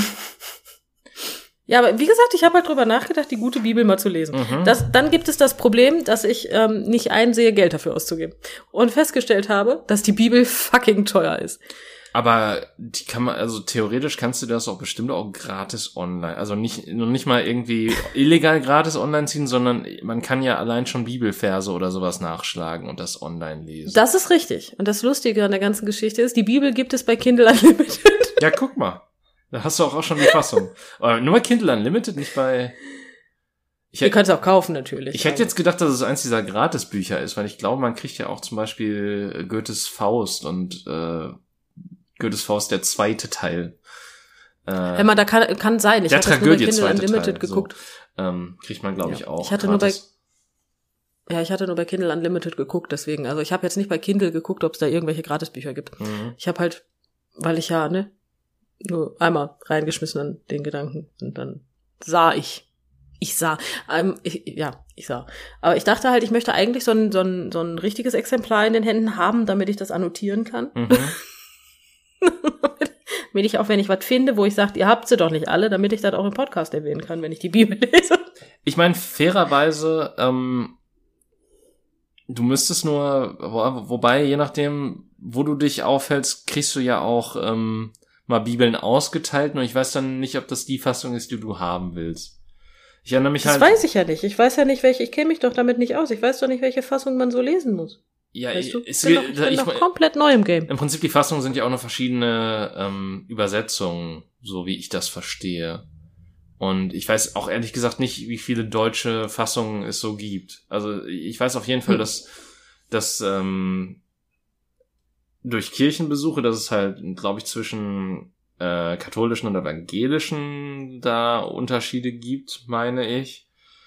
Ja, aber wie gesagt, ich habe halt drüber nachgedacht, die gute Bibel mal zu lesen. Dann gibt es das Problem, dass ich nicht einsehe, Geld dafür auszugeben. Und festgestellt habe, dass die Bibel fucking teuer ist. Aber die kann man, also theoretisch kannst du das auch bestimmt auch gratis online, also nicht mal irgendwie illegal gratis online ziehen, sondern man kann ja allein schon Bibelverse oder sowas nachschlagen und das online lesen. Das ist richtig. Und das Lustige an der ganzen Geschichte ist, die Bibel gibt es bei Kindle Unlimited. Ja, guck mal. Da hast du auch schon die Fassung. Aber nur bei Kindle Unlimited, nicht bei... Ihr könnt es auch kaufen, natürlich. Ich hätte jetzt gedacht, dass es eins dieser Gratisbücher ist, weil ich glaube, man kriegt ja auch zum Beispiel Goethes Faust und Goethes Faust, der zweite Teil. Wenn man da kann sein. Ich der hatte Tragödie nur bei Kindle zweite Unlimited Teil, geguckt. So, kriegt man, glaube ich, auch. Ich hatte nur bei Kindle Unlimited geguckt, deswegen. Also ich habe jetzt nicht bei Kindle geguckt, ob es da irgendwelche Gratisbücher gibt. Ich habe halt, weil ich ja, nur einmal reingeschmissen an den Gedanken und dann sah ich. Ich sah. Aber ich dachte halt, ich möchte eigentlich so ein richtiges Exemplar in den Händen haben, damit ich das annotieren kann. Damit ich auch, wenn ich was finde, wo ich sage, ihr habt sie doch nicht alle, damit ich das auch im Podcast erwähnen kann, wenn ich die Bibel lese. Ich meine, fairerweise, Du müsstest nur, wobei, je nachdem, wo du dich aufhältst, kriegst du ja auch mal Bibeln ausgeteilt, nur ich weiß dann nicht, ob das die Fassung ist, die du haben willst. Ich erinnere mich das weiß ich ja nicht. Ich weiß ja nicht, ich kenne mich doch damit nicht aus. Ich weiß doch nicht, welche Fassung man so lesen muss. Ja, weißt du? Ich bin noch komplett neu im Game. Im Prinzip, die Fassungen sind ja auch noch verschiedene Übersetzungen, so wie ich das verstehe. Und ich weiß auch ehrlich gesagt nicht, wie viele deutsche Fassungen es so gibt. Also ich weiß auf jeden Fall, dass durch Kirchenbesuche, dass es halt, glaube ich, zwischen katholischen und evangelischen da Unterschiede gibt, meine ich.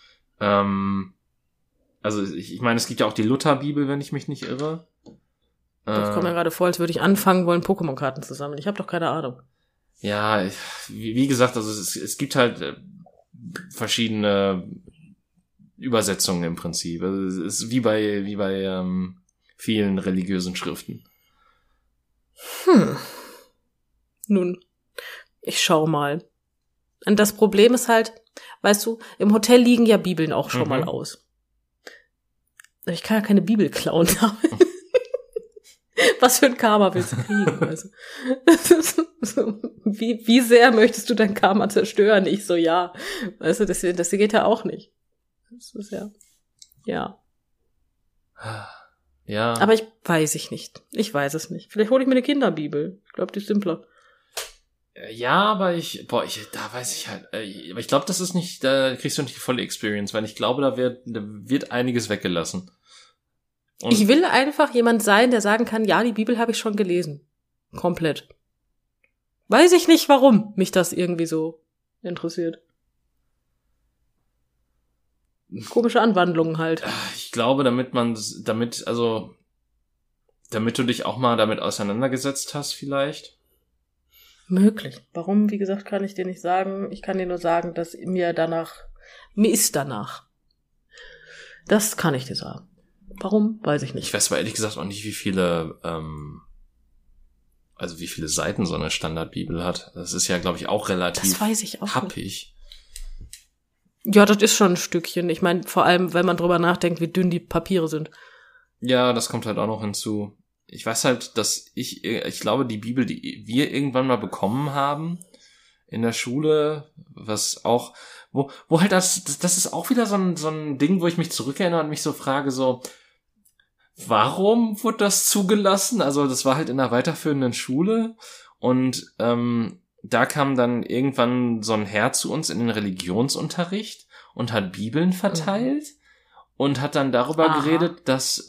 Also ich meine, es gibt ja auch die Lutherbibel, wenn ich mich nicht irre. Das kommt mir gerade vor, als würde ich anfangen wollen, Pokémon-Karten zu sammeln. Ich habe doch keine Ahnung. Ja, wie gesagt, also es gibt halt verschiedene Übersetzungen im Prinzip. Also es ist wie bei vielen religiösen Schriften. Nun, ich schau mal. Und das Problem ist halt, weißt du, im Hotel liegen ja Bibeln auch schon mal aus. Ich kann ja keine Bibel klauen damit. Was für ein Karma willst du kriegen? Also, wie sehr möchtest du dein Karma zerstören? Ich so, ja. Weißt du, das geht ja auch nicht. Das ist ja. Ja. Aber ich weiß es nicht. Vielleicht hole ich mir eine Kinderbibel. Ich glaube, die ist simpler. Ja, aber da weiß ich halt, aber ich glaube, das ist nicht, da kriegst du nicht die volle Experience, weil ich glaube, da wird einiges weggelassen. Und ich will einfach jemand sein, der sagen kann, ja, die Bibel habe ich schon gelesen. Komplett. Weiß ich nicht, warum mich das irgendwie so interessiert. Komische Anwandlungen halt. Ich glaube, damit du dich auch mal damit auseinandergesetzt hast, vielleicht. Möglich. Warum, wie gesagt, kann ich dir nicht sagen. Ich kann dir nur sagen, dass mir ist danach. Das kann ich dir sagen. Warum? Weiß ich nicht. Ich weiß aber ehrlich gesagt auch nicht, wie viele Seiten so eine Standardbibel hat. Das ist ja, glaube ich, auch relativ happig. Ja, das ist schon ein Stückchen. Ich meine, vor allem, wenn man drüber nachdenkt, wie dünn die Papiere sind. Ja, das kommt halt auch noch hinzu. Ich weiß halt, dass ich glaube, die Bibel, die wir irgendwann mal bekommen haben in der Schule, was auch, wo halt das ist auch wieder so ein Ding, wo ich mich zurückerinnere und mich so frage, so, warum wurde das zugelassen? Also das war halt in einer weiterführenden Schule und da kam dann irgendwann so ein Herr zu uns in den Religionsunterricht und hat Bibeln verteilt und hat dann darüber geredet, dass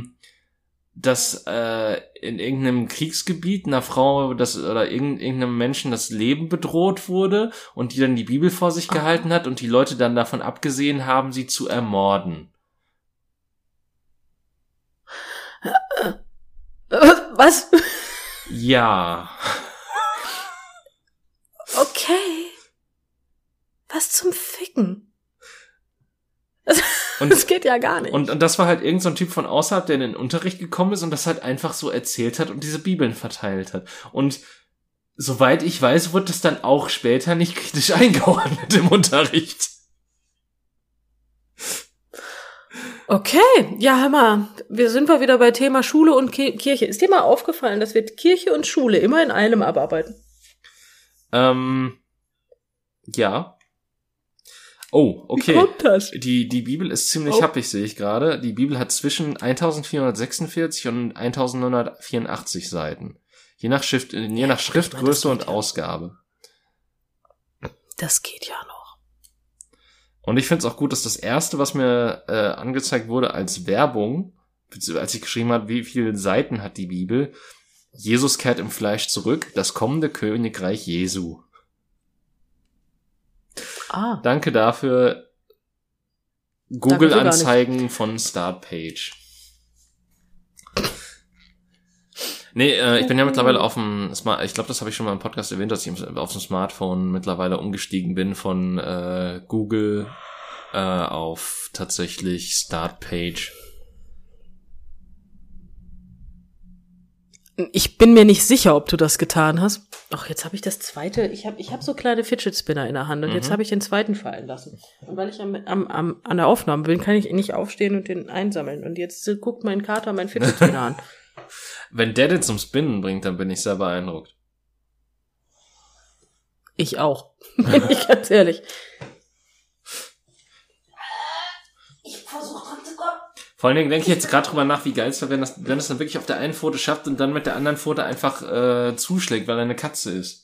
in irgendeinem Kriegsgebiet einer Frau oder irgendeinem Menschen das Leben bedroht wurde und die dann die Bibel vor sich gehalten hat und die Leute dann davon abgesehen haben, sie zu ermorden. Was? Ja. Okay. Was zum Ficken? Und das geht ja gar nicht. Und das war halt irgend so ein Typ von außerhalb, der in den Unterricht gekommen ist und das halt einfach so erzählt hat und diese Bibeln verteilt hat. Und soweit ich weiß, wurde das dann auch später nicht kritisch eingeordnet im Unterricht. Okay, ja, hör mal, sind wir wieder bei Thema Schule und Kirche. Ist dir mal aufgefallen, dass wir Kirche und Schule immer in einem abarbeiten? Ja. Oh, okay. Wie kommt das? Die Bibel ist ziemlich happig, sehe ich gerade. Die Bibel hat zwischen 1446 und 1984 Seiten. Je nach Schriftgröße und Ausgabe. Das geht ja noch. Und ich finde es auch gut, dass das erste, was mir angezeigt wurde als Werbung, als ich geschrieben habe, wie viele Seiten hat die Bibel, Jesus kehrt im Fleisch zurück, das kommende Königreich Jesu. Danke dafür. Google-Anzeigen von Startpage. Nee, ich bin ja mittlerweile auf dem ich glaube, das habe ich schon mal im Podcast erwähnt, dass ich auf dem Smartphone mittlerweile umgestiegen bin von Google auf tatsächlich Startpage. Ich bin mir nicht sicher, ob du das getan hast. Ach, jetzt habe ich das zweite. Ich hab so kleine Fidget Spinner in der Hand und jetzt habe ich den zweiten fallen lassen. Und weil ich an der Aufnahme bin, kann ich nicht aufstehen und den einsammeln. Und jetzt guckt mein Kater mein Fidget Spinner an. Wenn der den zum Spinnen bringt, dann bin ich sehr beeindruckt. Ich auch. Bin ich ganz ehrlich. Ich versuche dran zu kommen. Vor allen Dingen denke ich jetzt gerade drüber nach, wie geil es wäre, wenn es dann wirklich auf der einen Pfote schafft und dann mit der anderen Pfote einfach zuschlägt, weil er eine Katze ist.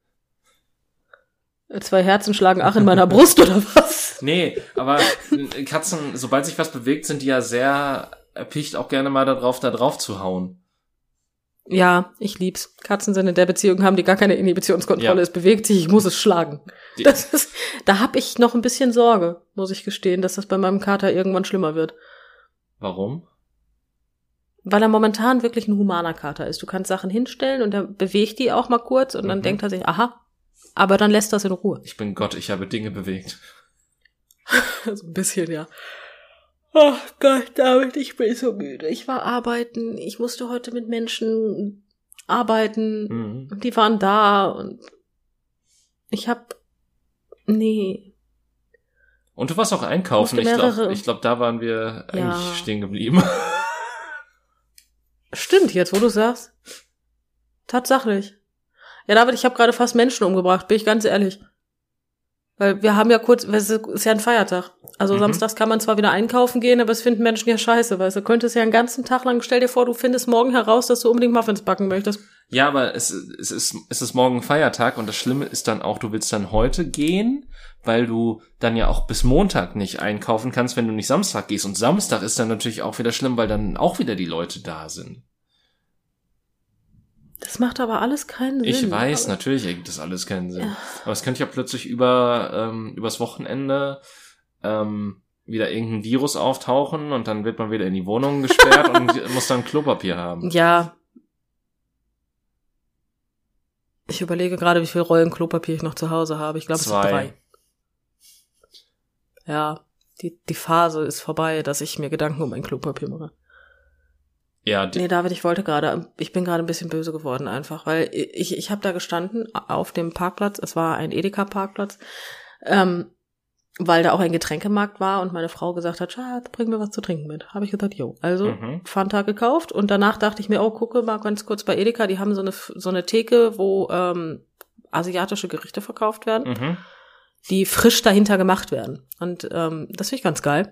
2 Herzen schlagen ach in meiner Brust, oder was? Nee, aber Katzen, sobald sich was bewegt, sind die ja sehr erpicht, auch gerne mal da drauf zu hauen. Ja, ich lieb's. Katzen sind in der Beziehung, haben die gar keine Inhibitionskontrolle. Ja. Es bewegt sich, ich muss es schlagen. Da hab ich noch ein bisschen Sorge, muss ich gestehen, dass das bei meinem Kater irgendwann schlimmer wird. Warum? Weil er momentan wirklich ein humaner Kater ist. Du kannst Sachen hinstellen und er bewegt die auch mal kurz und dann denkt er sich, aha, aber dann lässt er es in Ruhe. Ich bin Gott, ich habe Dinge bewegt. So ein bisschen, ja. Ach Gott, David, ich bin so müde. Ich war arbeiten, ich musste heute mit Menschen arbeiten. Und die waren da und nee. Und du warst auch einkaufen. Ich glaube, da waren wir eigentlich stehen geblieben. Stimmt, jetzt wo du sagst. Tatsächlich. Ja, David, ich habe gerade fast Menschen umgebracht, bin ich ganz ehrlich. Weil wir haben ja es ist ja ein Feiertag. Also samstags kann man zwar wieder einkaufen gehen, aber es finden Menschen ja scheiße, weißt du. Könntest ja einen ganzen Tag lang, stell dir vor, du findest morgen heraus, dass du unbedingt Muffins backen möchtest. Ja, aber es ist morgen Feiertag und das Schlimme ist dann auch, du willst dann heute gehen, weil du dann ja auch bis Montag nicht einkaufen kannst, wenn du nicht Samstag gehst. Und Samstag ist dann natürlich auch wieder schlimm, weil dann auch wieder die Leute da sind. Das macht aber alles keinen Sinn. Ich weiß, natürlich ergibt das alles keinen Sinn. Ja. Aber es könnte ja plötzlich übers Wochenende wieder irgendein Virus auftauchen und dann wird man wieder in die Wohnung gesperrt und muss dann Klopapier haben. Ja. Ich überlege gerade, wie viel Rollen Klopapier ich noch zu Hause habe. Ich glaube, es sind 3. Ja, die Phase ist vorbei, dass ich mir Gedanken um ein Klopapier mache. Ja, nee, David, ich bin gerade ein bisschen böse geworden einfach, weil ich habe da gestanden auf dem Parkplatz, es war ein Edeka-Parkplatz, weil da auch ein Getränkemarkt war und meine Frau gesagt hat, Schatz, bring mir was zu trinken mit. Habe ich gesagt, jo. Also Fanta gekauft und danach dachte ich mir, oh, gucke mal ganz kurz bei Edeka, die haben so eine Theke, wo asiatische Gerichte verkauft werden, die frisch dahinter gemacht werden. Und das finde ich ganz geil.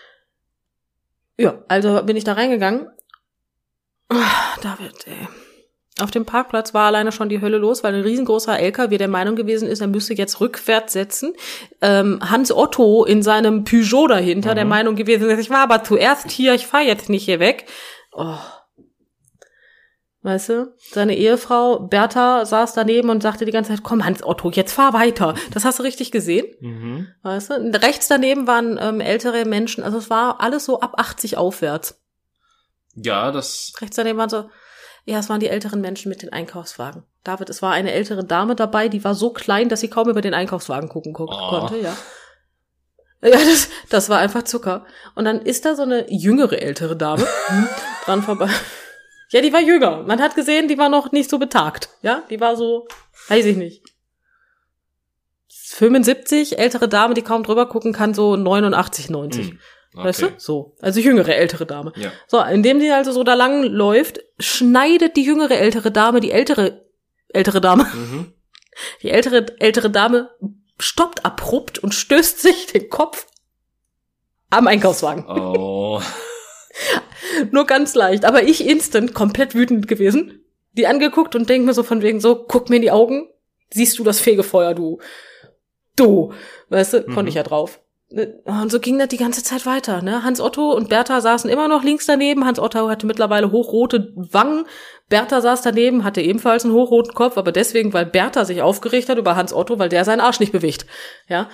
Ja, also bin ich da reingegangen. David, ey. Auf dem Parkplatz war alleine schon die Hölle los, weil ein riesengroßer LKW der Meinung gewesen ist, er müsste jetzt rückwärts setzen. Hans Otto in seinem Peugeot dahinter der Meinung gewesen ist, ich war aber zuerst hier, ich fahre jetzt nicht hier weg. Oh. Weißt du, seine Ehefrau Bertha saß daneben und sagte die ganze Zeit, komm Hans Otto, jetzt fahr weiter. Das hast du richtig gesehen. Weißt du, rechts daneben waren ältere Menschen, also es war alles so ab 80 aufwärts. Ja, das... Rechts daneben waren so, ja, es waren die älteren Menschen mit den Einkaufswagen. David, es war eine ältere Dame dabei, die war so klein, dass sie kaum über den Einkaufswagen gucken konnte, ja. Ja, das war einfach Zucker. Und dann ist da so eine jüngere ältere Dame dran vorbei. Ja, die war jünger. Man hat gesehen, die war noch nicht so betagt. Ja, die war so, weiß ich nicht. 75, ältere Dame, die kaum drüber gucken kann, so 89, 90. Okay. Weißt du? So. Also jüngere, ältere Dame. Ja. So, indem sie also so da lang läuft, schneidet die jüngere, ältere Dame die ältere Dame. Die ältere Dame stoppt abrupt und stößt sich den Kopf am Einkaufswagen. Oh. Nur ganz leicht. Aber ich instant komplett wütend gewesen. Die angeguckt und denk mir so von wegen so, guck mir in die Augen. Siehst du das Fegefeuer, du? Weißt du, konnte ich ja drauf. Und so ging das die ganze Zeit weiter, ne? Hans Otto und Bertha saßen immer noch links daneben. Hans Otto hatte mittlerweile hochrote Wangen. Bertha saß daneben, hatte ebenfalls einen hochroten Kopf, aber deswegen, weil Bertha sich aufgeregt hat über Hans Otto, weil der seinen Arsch nicht bewegt. Ja.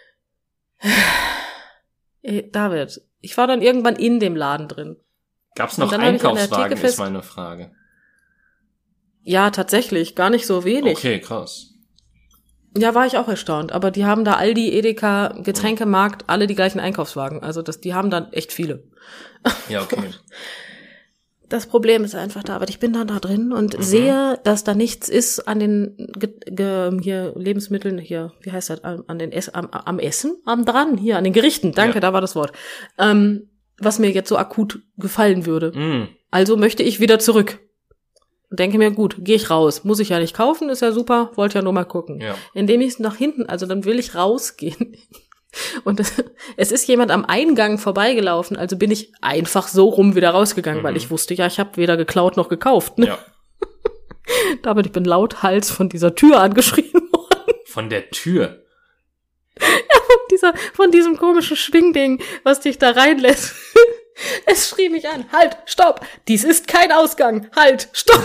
David, ich war dann irgendwann in dem Laden drin. Gab's noch Einkaufswagen, ist meine Frage. Ja, tatsächlich, gar nicht so wenig. Okay, krass. Ja, war ich auch erstaunt. Aber die haben da Aldi, Edeka, Getränkemarkt, alle die gleichen Einkaufswagen. Also die haben da echt viele. Ja, okay. Das Problem ist einfach, David, ich bin dann da drin und sehe, dass da nichts ist an den hier Lebensmitteln, hier, wie heißt das, an den am Essen, an den Gerichten, danke, da war das Wort, was mir jetzt so akut gefallen würde. Also möchte ich wieder zurück. Und denke mir, gut, gehe ich raus. Muss ich ja nicht kaufen, ist ja super, wollte ja nur mal gucken. Ja. Indem ich nach hinten, also dann will ich rausgehen. Und es ist jemand am Eingang vorbeigelaufen, also bin ich einfach so rum wieder rausgegangen, weil ich wusste, ja, ich habe weder geklaut noch gekauft. Ne? Ja. Damit ich bin lauthals von dieser Tür angeschrien worden. Von der Tür? Ja, von diesem komischen Schwingding, was dich da reinlässt. Es schrie mich an, halt, stopp, dies ist kein Ausgang, halt, stopp.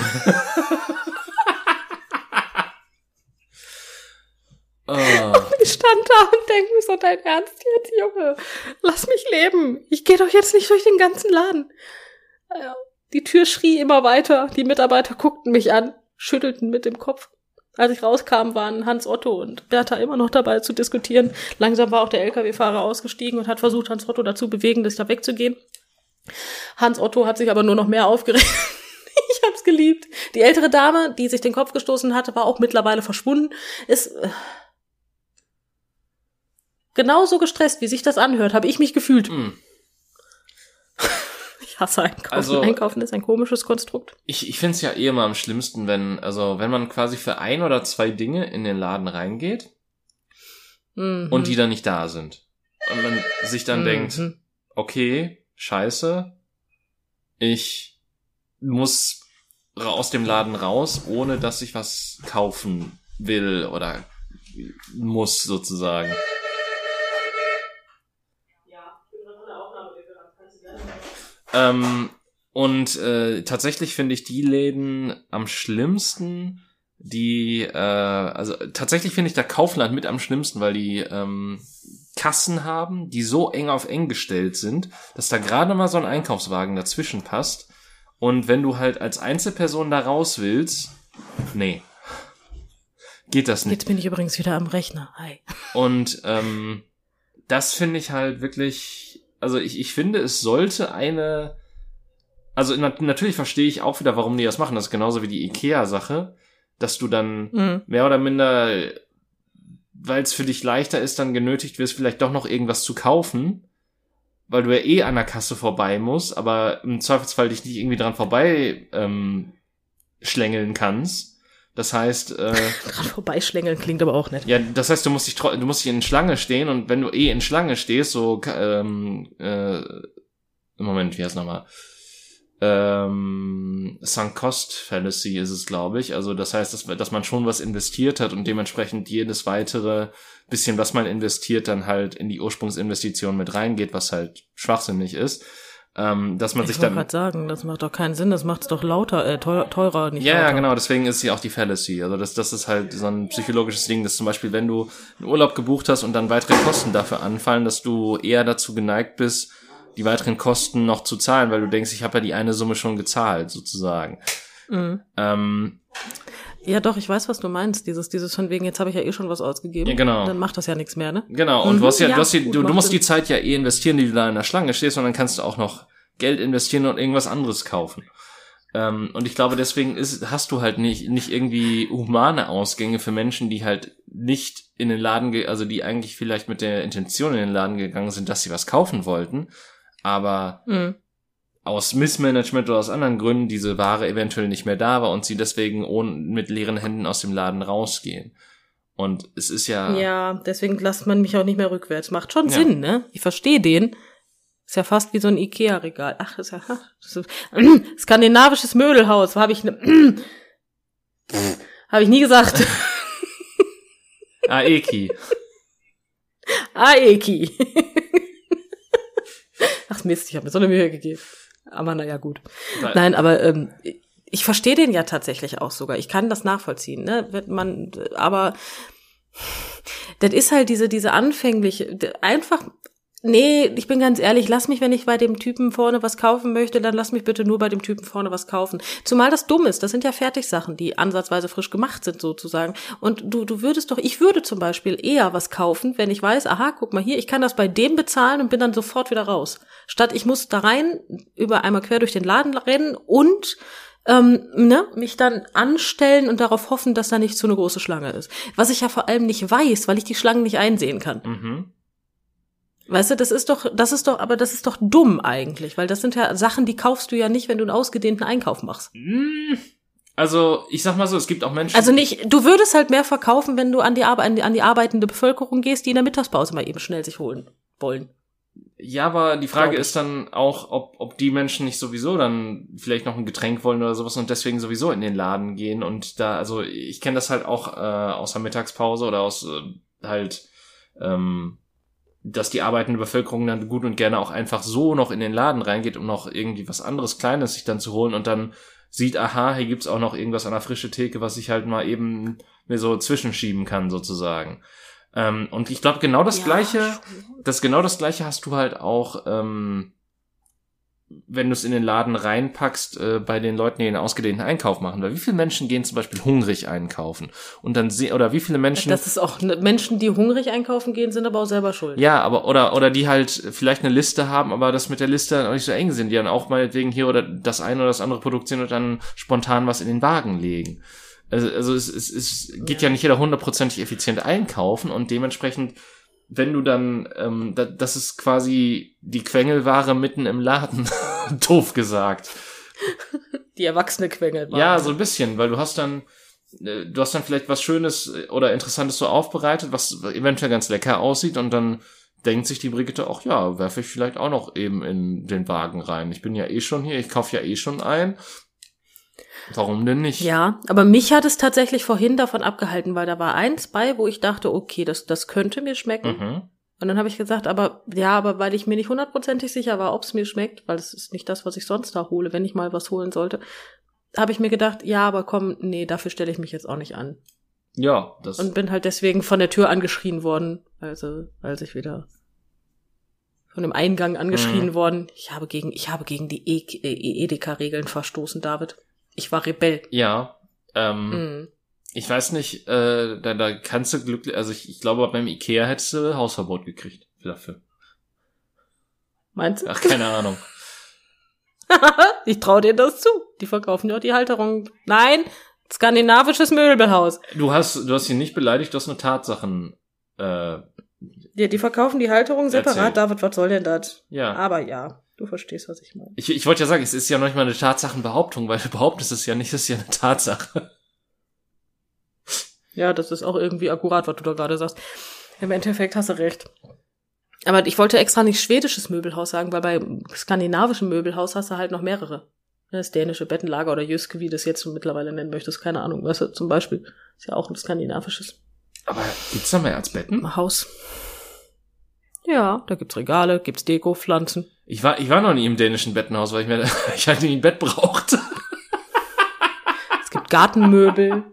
Und ich stand da und denke mir so, dein Ernst jetzt, Junge? Lass mich leben. Ich gehe doch jetzt nicht durch den ganzen Laden. Die Tür schrie immer weiter. Die Mitarbeiter guckten mich an, schüttelten mit dem Kopf. Als ich rauskam, waren Hans Otto und Bertha immer noch dabei zu diskutieren. Langsam war auch der LKW-Fahrer ausgestiegen und hat versucht, Hans Otto dazu bewegen, dass da wegzugehen. Hans Otto hat sich aber nur noch mehr aufgeregt. Ich hab's geliebt. Die ältere Dame, die sich den Kopf gestoßen hatte, war auch mittlerweile verschwunden. Ist genauso gestresst, wie sich das anhört, habe ich mich gefühlt. Ich hasse Einkaufen. Also, Einkaufen ist ein komisches Konstrukt. Ich finde es ja eh immer am schlimmsten, wenn man quasi für 1 oder 2 Dinge in den Laden reingeht und die dann nicht da sind. Und man sich dann denkt, okay, scheiße, ich muss aus dem Laden raus, ohne dass ich was kaufen will oder muss sozusagen. Tatsächlich finde ich die Läden am schlimmsten, tatsächlich finde ich da Kaufland mit am schlimmsten, weil die Kassen haben, die so eng auf eng gestellt sind, dass da gerade mal so ein Einkaufswagen dazwischen passt. Und wenn du halt als Einzelperson da raus willst, nee, geht das nicht. Jetzt bin ich übrigens wieder am Rechner. Hi. Und das finde ich halt wirklich. Also ich finde, es sollte natürlich verstehe ich auch wieder, warum die das machen. Das ist genauso wie die Ikea-Sache, dass du dann mehr oder minder, weil es für dich leichter ist, dann genötigt wirst, vielleicht doch noch irgendwas zu kaufen, weil du ja eh an der Kasse vorbei musst, aber im Zweifelsfall dich nicht irgendwie dran vorbei schlängeln kannst. Das heißt, dran vorbeischlängeln klingt aber auch nett. Ja, das heißt, du musst dich in Schlange stehen und wenn du in Schlange stehst, so Moment, wie heißt nochmal? Sunk Cost Fallacy ist es, glaube ich. Also das heißt, dass man schon was investiert hat und dementsprechend jedes weitere bisschen, was man investiert, dann halt in die Ursprungsinvestition mit reingeht, was halt schwachsinnig ist. Dass man sich dann. Ich wollte gerade sagen, das macht doch keinen Sinn, das macht's doch teurer, nicht lauter. Ja, genau, deswegen ist ja auch die Fallacy. Also das ist halt so ein psychologisches Ding, dass zum Beispiel, wenn du einen Urlaub gebucht hast und dann weitere Kosten dafür anfallen, dass du eher dazu geneigt bist, die weiteren Kosten noch zu zahlen, weil du denkst, ich habe ja die eine Summe schon gezahlt, sozusagen. Ja, doch, ich weiß, was du meinst. Dieses von wegen, jetzt habe ich ja eh schon was ausgegeben. Ja, genau. Dann macht das ja nichts mehr, ne? Genau. Und du musst die Zeit ja eh investieren, die du da in der Schlange stehst, und dann kannst du auch noch Geld investieren und irgendwas anderes kaufen. Und ich glaube, deswegen hast du halt nicht irgendwie humane Ausgänge für Menschen, die halt nicht in den Laden, also die eigentlich vielleicht mit der Intention in den Laden gegangen sind, dass sie was kaufen wollten, aber aus Missmanagement oder aus anderen Gründen diese Ware eventuell nicht mehr da war und sie deswegen mit leeren Händen aus dem Laden rausgehen. Und es ist ja... Ja, deswegen lässt man mich auch nicht mehr rückwärts. Macht schon Sinn, ne? Ich verstehe den. Ist ja fast wie so ein Ikea-Regal. Ach, ist ja... skandinavisches Möbelhaus. Habe ich nie gesagt. Aeki. Aeki. Ach Mist, ich habe mir so eine Mühe gegeben. Aber naja, gut. Nein, aber ich verstehe den ja tatsächlich auch sogar. Ich kann das nachvollziehen, ne? Aber das ist halt diese anfängliche, einfach Nee, ich bin ganz ehrlich, lass mich, wenn ich bei dem Typen vorne was kaufen möchte, dann lass mich bitte nur bei dem Typen vorne was kaufen. Zumal das dumm ist, das sind ja Fertigsachen, die ansatzweise frisch gemacht sind sozusagen. Und ich würde zum Beispiel eher was kaufen, wenn ich weiß, aha, guck mal hier, ich kann das bei dem bezahlen und bin dann sofort wieder raus. Statt ich muss da rein, über einmal quer durch den Laden rennen und mich dann anstellen und darauf hoffen, dass da nicht so eine große Schlange ist. Was ich ja vor allem nicht weiß, weil ich die Schlangen nicht einsehen kann. Mhm. Weißt du, das ist doch dumm eigentlich, weil das sind ja Sachen, die kaufst du ja nicht, wenn du einen ausgedehnten Einkauf machst. Also, ich sag mal so, es gibt auch Menschen... Also du würdest halt mehr verkaufen, wenn du an die arbeitende Bevölkerung gehst, die in der Mittagspause mal eben schnell sich holen wollen. Ja, aber die Frage ist dann auch, ob die Menschen nicht sowieso dann vielleicht noch ein Getränk wollen oder sowas und deswegen sowieso in den Laden gehen und da, also ich kenne das halt auch aus der Mittagspause oder aus dass die arbeitende Bevölkerung dann gut und gerne auch einfach so noch in den Laden reingeht, um noch irgendwie was anderes Kleines sich dann zu holen und dann sieht, aha, hier gibt's auch noch irgendwas an der frischen Theke, was ich halt mal eben mir so zwischenschieben kann sozusagen. Und ich glaube, genau das Gleiche hast du halt auch, wenn du es in den Laden reinpackst, bei den Leuten, die einen ausgedehnten Einkauf machen. Weil wie viele Menschen gehen zum Beispiel hungrig einkaufen? Und dann oder wie viele Menschen... Das ist auch, Menschen, die hungrig einkaufen gehen, sind aber auch selber schuld. Ja, aber, oder die halt vielleicht eine Liste haben, aber das mit der Liste auch nicht so eng sind, die dann auch meinetwegen hier oder das eine oder das andere Produkt sehen und dann spontan was in den Wagen legen. Also es geht ja nicht jeder 100% effizient einkaufen und dementsprechend, wenn du dann, das ist quasi die Quengelware mitten im Laden, doof gesagt. Die erwachsene Quengelware. Ja, so ein bisschen, weil du hast dann vielleicht was Schönes oder Interessantes so aufbereitet, was eventuell ganz lecker aussieht und dann denkt sich die Brigitte auch, ja, werfe ich vielleicht auch noch eben in den Wagen rein. Ich bin ja eh schon hier, ich kaufe ja eh schon ein. Warum denn nicht? Ja, aber mich hat es tatsächlich vorhin davon abgehalten, weil da war eins bei, wo ich dachte, okay, das könnte mir schmecken. Mhm. Und dann habe ich gesagt, aber weil ich mir nicht 100% sicher war, ob es mir schmeckt, weil es ist nicht das, was ich sonst da hole, wenn ich mal was holen sollte, habe ich mir gedacht, ja, aber komm, nee, dafür stelle ich mich jetzt auch nicht an. Ja, und bin halt deswegen von der Tür angeschrien worden, also als ich wieder von dem Eingang angeschrien worden. Ich habe gegen die Edeka-Regeln verstoßen, David. Ich war Rebell. Ja, ich weiß nicht, da kannst du glücklich, also ich glaube, beim Ikea hättest du Hausverbot gekriegt dafür. Meinst du? Ach, keine Ahnung. Ich traue dir das zu. Die verkaufen ja die Halterung. Nein, skandinavisches Möbelhaus. Du hast sie nicht beleidigt, du hast nur Tatsachen. Ja, die verkaufen die Halterung separat. Erzählt. David, was soll denn das? Ja. Aber ja, du verstehst, was ich meine. Ich wollte ja sagen, es ist ja noch nicht mal eine Tatsachenbehauptung, weil du behauptest es ja nicht, das ist ja eine Tatsache. Ja, das ist auch irgendwie akkurat, was du da gerade sagst. Im Endeffekt hast du recht. Aber ich wollte extra nicht schwedisches Möbelhaus sagen, weil bei skandinavischem Möbelhaus hast du halt noch mehrere. Das dänische Bettenlager oder Jyske, wie du das jetzt mittlerweile nennen möchtest, keine Ahnung. Weißt du, zum Beispiel ist ja auch ein skandinavisches. Aber gibt's da mehr als Betten? Haus. Ja, da gibt's Regale, gibt's Deko, Pflanzen. Ich war noch nie im dänischen Bettenhaus, weil ich halt nie ein Bett brauchte. Es gibt Gartenmöbel,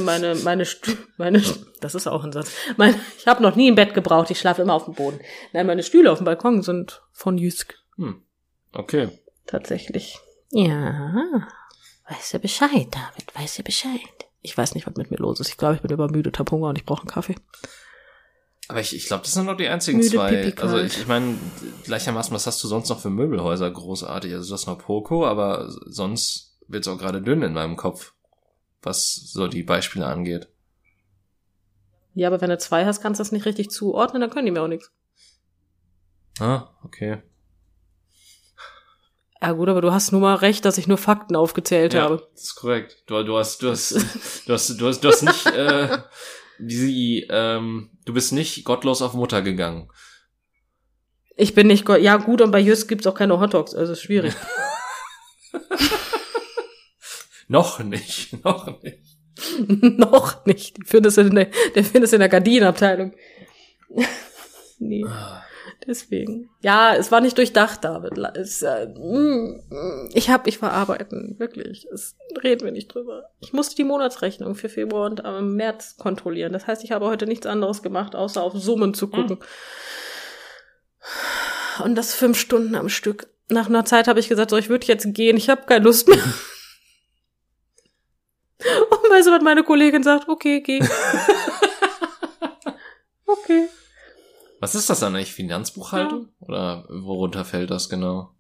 das ist auch ein Satz. Ich habe noch nie ein Bett gebraucht, ich schlafe immer auf dem Boden. Nein, meine Stühle auf dem Balkon sind von Jysk. Okay. Tatsächlich. Ja, weißt du Bescheid, David, weißt du Bescheid. Ich weiß nicht, was mit mir los ist. Ich glaube, ich bin übermüdet, hab Hunger und ich brauche einen Kaffee. Aber ich glaube, das sind noch die einzigen Müde, zwei. Pipi, also ich meine, gleichermaßen, was hast du sonst noch für Möbelhäuser großartig? Also du hast noch Poco, aber sonst wird's auch gerade dünn in meinem Kopf, was so die Beispiele angeht. Ja, aber wenn du zwei hast, kannst du das nicht richtig zuordnen, dann können die mir auch nichts. Ah, okay. Ja gut, aber du hast nun mal recht, dass ich nur Fakten aufgezählt habe. Ja, das ist korrekt. Du hast nicht, du bist nicht gottlos auf Mutter gegangen. Ich bin nicht ja gut, und bei Jysk gibt's auch keine Hotdogs, also ist schwierig. Noch nicht. Noch nicht. Der findet es in der Gardinenabteilung. Nee. Deswegen. Ja, es war nicht durchdacht, David. Ich war arbeiten, wirklich. Reden wir nicht drüber. Ich musste die Monatsrechnung für Februar und März kontrollieren. Das heißt, ich habe heute nichts anderes gemacht, außer auf Summen zu gucken. Und das 5 Stunden am Stück. Nach einer Zeit habe ich gesagt, so, ich würde jetzt gehen, ich habe keine Lust mehr. Und weißt du, was meine Kollegin sagt? Okay, geh. Okay. Was ist das dann eigentlich? Finanzbuchhaltung? Ja. Oder worunter fällt das genau?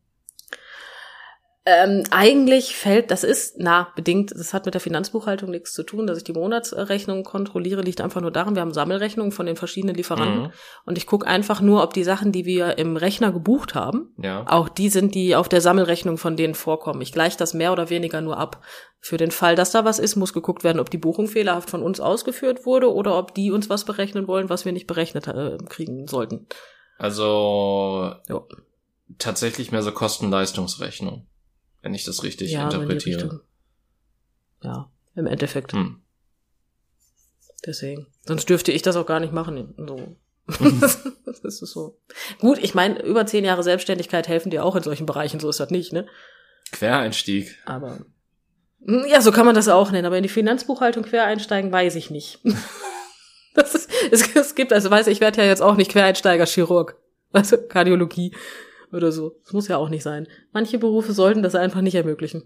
Eigentlich fällt, das hat mit der Finanzbuchhaltung nichts zu tun, dass ich die Monatsrechnung kontrolliere, liegt einfach nur daran, wir haben Sammelrechnungen von den verschiedenen Lieferanten und ich gucke einfach nur, ob die Sachen, die wir im Rechner gebucht haben, auch die sind, die auf der Sammelrechnung von denen vorkommen. Ich gleiche das mehr oder weniger nur ab. Für den Fall, dass da was ist, muss geguckt werden, ob die Buchung fehlerhaft von uns ausgeführt wurde oder ob die uns was berechnen wollen, was wir nicht berechnet kriegen sollten. Also tatsächlich mehr so Kosten-Leistungsrechnung. Wenn ich das richtig interpretiere. Ja, im Endeffekt. Deswegen. Sonst dürfte ich das auch gar nicht machen. So. Das ist so. Gut, ich meine, über 10 Jahre Selbstständigkeit helfen dir auch in solchen Bereichen, so ist das nicht, ne? Quereinstieg. Aber, ja, so kann man das auch nennen. Aber in die Finanzbuchhaltung quer einsteigen, weiß ich nicht. Es gibt, also ich werde ja jetzt auch nicht Quereinsteiger-Chirurg. Also Kardiologie. Oder so. Das muss ja auch nicht sein. Manche Berufe sollten das einfach nicht ermöglichen.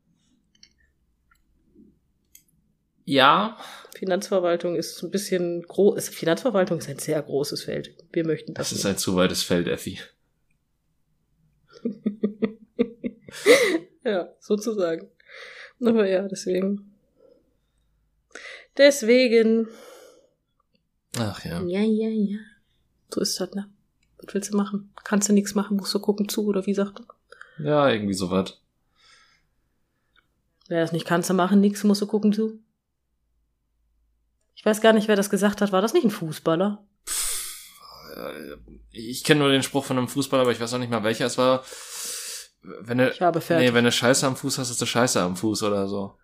Ja. Finanzverwaltung ist ein bisschen groß. Finanzverwaltung ist ein sehr großes Feld. Wir möchten das. Das ist ein zu weites Feld, Effi. Ja, sozusagen. Aber ja, deswegen. Deswegen. Ach ja. Ja. So ist das, ne? Was willst du machen? Kannst du nichts machen, musst du gucken zu, oder wie sagt er? Ja, irgendwie sowas. Wer das nicht kannst du machen, nichts, musst du gucken zu. Ich weiß gar nicht, wer das gesagt hat. War das nicht ein Fußballer? Ich kenne nur den Spruch von einem Fußballer, aber ich weiß auch nicht mal welcher es war. Wenn du Scheiße am Fuß hast, ist du Scheiße am Fuß oder so.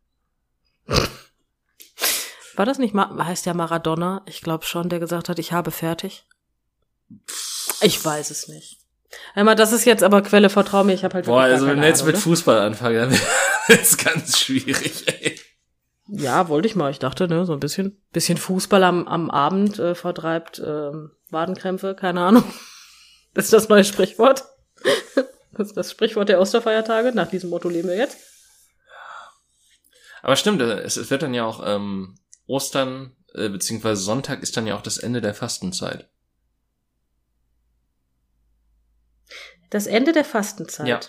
War das nicht, heißt der Maradona? Ich glaube schon, der gesagt hat, ich habe fertig. Ich weiß es nicht. Einmal, das ist jetzt aber Quelle, vertrau mir, ich habe halt... Boah, also wenn wir jetzt mit Fußball anfangen, dann wird es ganz schwierig, ey. Ja, wollte ich mal. Ich dachte, ne, so ein bisschen Fußball am Abend vertreibt Wadenkrämpfe, keine Ahnung. Das ist das neue Sprichwort. Das ist das Sprichwort der Osterfeiertage. Nach diesem Motto leben wir jetzt. Aber stimmt, es wird dann ja auch Ostern, beziehungsweise Sonntag ist dann ja auch das Ende der Fastenzeit. Das Ende der Fastenzeit?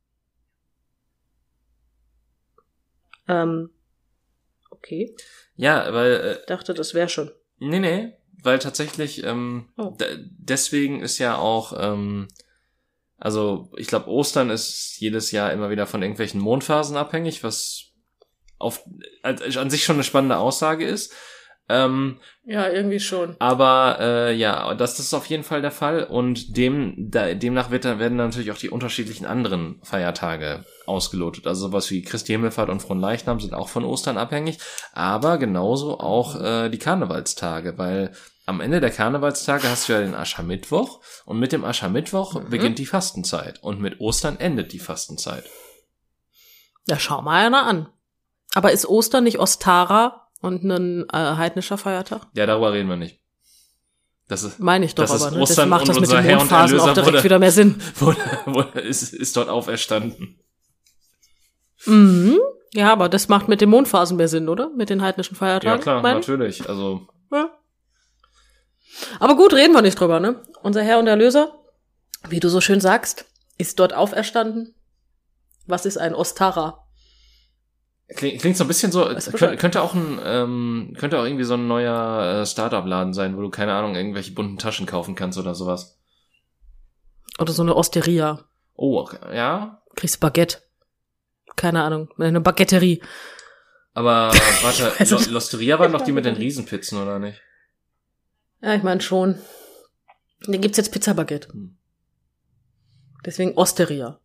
Ja. Okay. Ja, weil... Ich dachte, das wäre schon. Nee, weil tatsächlich deswegen ist ja auch... also ich glaube, Ostern ist jedes Jahr immer wieder von irgendwelchen Mondphasen abhängig, was an sich schon eine spannende Aussage ist. Ja, irgendwie schon. Aber ja, das ist auf jeden Fall der Fall und demnach werden natürlich auch die unterschiedlichen anderen Feiertage ausgelotet. Also sowas wie Christi Himmelfahrt und Fronleichnam sind auch von Ostern abhängig, aber genauso auch die Karnevalstage, weil am Ende der Karnevalstage hast du ja den Aschermittwoch und mit dem Aschermittwoch beginnt die Fastenzeit und mit Ostern endet die Fastenzeit. Ja, schau mal einer an. Aber ist Ostern nicht Ostara? Und ein heidnischer Feiertag? Ja, darüber reden wir nicht. Das ist, meine ich doch, das aber ne? Deswegen macht das mit den Mondphasen auch direkt wieder mehr Sinn. Ist dort auferstanden. Mhm. Ja, aber das macht mit den Mondphasen mehr Sinn, oder? Mit den heidnischen Feiertagen. Ja, klar, natürlich. Also. Ja. Aber gut, reden wir nicht drüber, ne? Unser Herr und Erlöser, wie du so schön sagst, ist dort auferstanden. Was ist ein Ostara? Klingt so ein bisschen so, könnte auch irgendwie so ein neuer Startup-Laden sein, wo du, keine Ahnung, irgendwelche bunten Taschen kaufen kannst oder sowas. Oder so eine Osteria. Oh, ja? Kriegst Baguette. Keine Ahnung, eine Baguetterie. Aber, warte, L'Osteria waren doch die mit den Riesenpizzen, oder nicht? Ja, ich meine schon. Da gibt's jetzt Pizza-Baguette. Deswegen Osteria.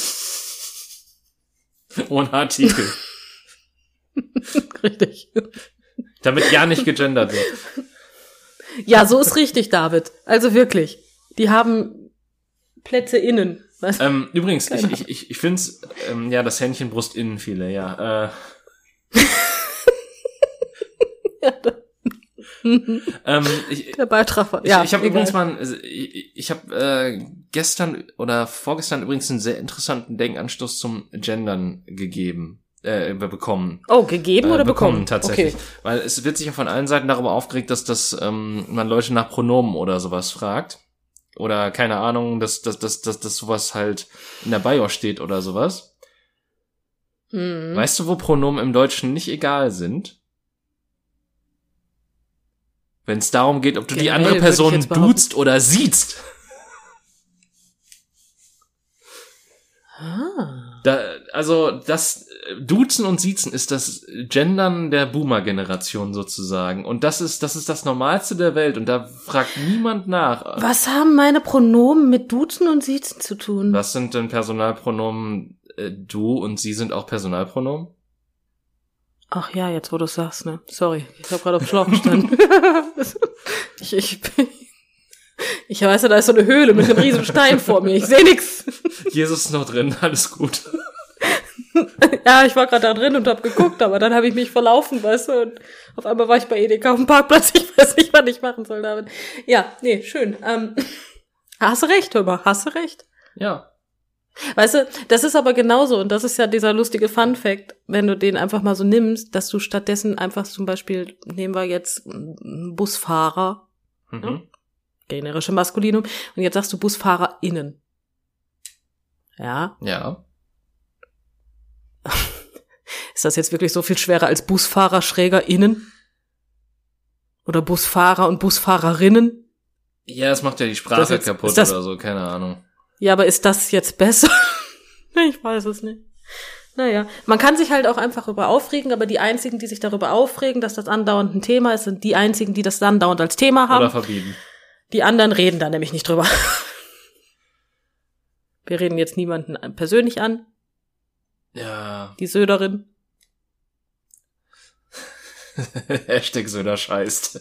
Ohne Artikel. Richtig. Damit ja nicht gegendert wird. Ja, so ist richtig, David. Also wirklich. Die haben Plätze innen. Was? Übrigens, ich find's, ja, das Hähnchenbrust-Innenfilet, ja. Der Beitrag war, ja. Ich habe übrigens ich habe gestern oder vorgestern übrigens einen sehr interessanten Denkanstoß zum Gendern bekommen. Oh, gegeben oder bekommen? Tatsächlich. Okay. Weil es wird sich ja von allen Seiten darüber aufgeregt, dass man Leute nach Pronomen oder sowas fragt. Oder keine Ahnung, dass sowas halt in der BIOS steht oder sowas. Weißt du, wo Pronomen im Deutschen nicht egal sind? Wenn es darum geht, ob du die andere Person duzt oder siezt. Also das Duzen und Siezen ist das Gendern der Boomer-Generation sozusagen. Und das ist das Normalste der Welt. Und da fragt niemand nach. Was haben meine Pronomen mit Duzen und Siezen zu tun? Was sind denn Personalpronomen? Du und sie sind auch Personalpronomen? Ach ja, jetzt wo du es sagst, ne? Sorry, ich habe gerade auf dem Schlauch gestanden. Ich weiß ja, da ist so eine Höhle mit einem riesen Stein vor mir. Ich sehe nix. Jesus ist noch drin, alles gut. Ja, ich war gerade da drin und hab geguckt, aber dann habe ich mich verlaufen, weißt du, und auf einmal war ich bei Edeka auf dem Parkplatz. Ich weiß nicht, was ich machen soll damit. Ja, nee, schön. Hast du recht, Hörber, hast du recht. Ja. Weißt du, das ist aber genauso, und das ist ja dieser lustige Fun-Fact, wenn du den einfach mal so nimmst, dass du stattdessen einfach zum Beispiel, nehmen wir jetzt einen Busfahrer, generische Maskulinum, und jetzt sagst du BusfahrerInnen. Ja? Ja. Ist das jetzt wirklich so viel schwerer als Busfahrer SchrägerInnen? Oder Busfahrer und Busfahrerinnen? Ja, das macht ja die Sprache kaputt oder so, keine Ahnung. Ja, aber ist das jetzt besser? Ich weiß es nicht. Naja, man kann sich halt auch einfach darüber aufregen, aber die einzigen, die sich darüber aufregen, dass das andauernd ein Thema ist, sind die einzigen, die das dann dauernd als Thema haben. Oder verbieten. Die anderen reden da nämlich nicht drüber. Wir reden jetzt niemanden persönlich an. Ja. Die Söderin. Hashtag Söder scheißt.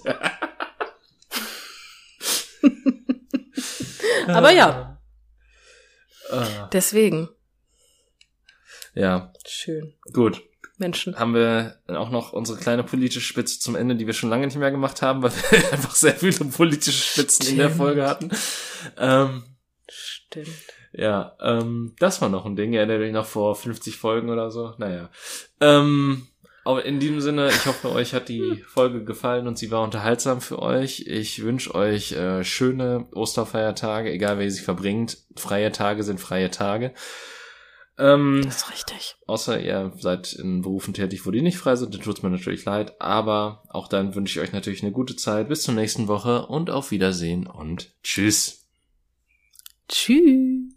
Aber ja. Deswegen. Ja. Schön. Gut. Menschen. Haben wir auch noch unsere kleine politische Spitze zum Ende, die wir schon lange nicht mehr gemacht haben, weil wir einfach sehr viele politische Spitzen in der Folge hatten. Stimmt. Ja, das war noch ein Ding, erinnert euch noch vor 50 Folgen oder so. Naja. Aber in diesem Sinne, ich hoffe, euch hat die Folge gefallen und sie war unterhaltsam für euch. Ich wünsche euch schöne Osterfeiertage, egal wer sie verbringt. Freie Tage sind freie Tage. Das ist richtig. Außer ihr seid in Berufen tätig, wo die nicht frei sind, dann tut's mir natürlich leid. Aber auch dann wünsche ich euch natürlich eine gute Zeit. Bis zur nächsten Woche und auf Wiedersehen und tschüss. Tschüss.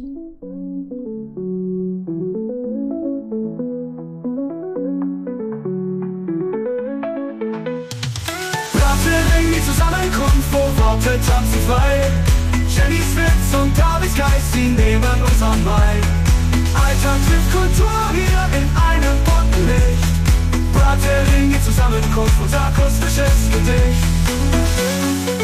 Die Zusammenkunft, wo Worte tanzen frei. Jennys Witz und Davids Geist, sie nehmen uns an Mai. Alltag trifft Kultur hier in einem bunten Licht. Bratering, die Zusammenkunft, unser akustisches Gedicht.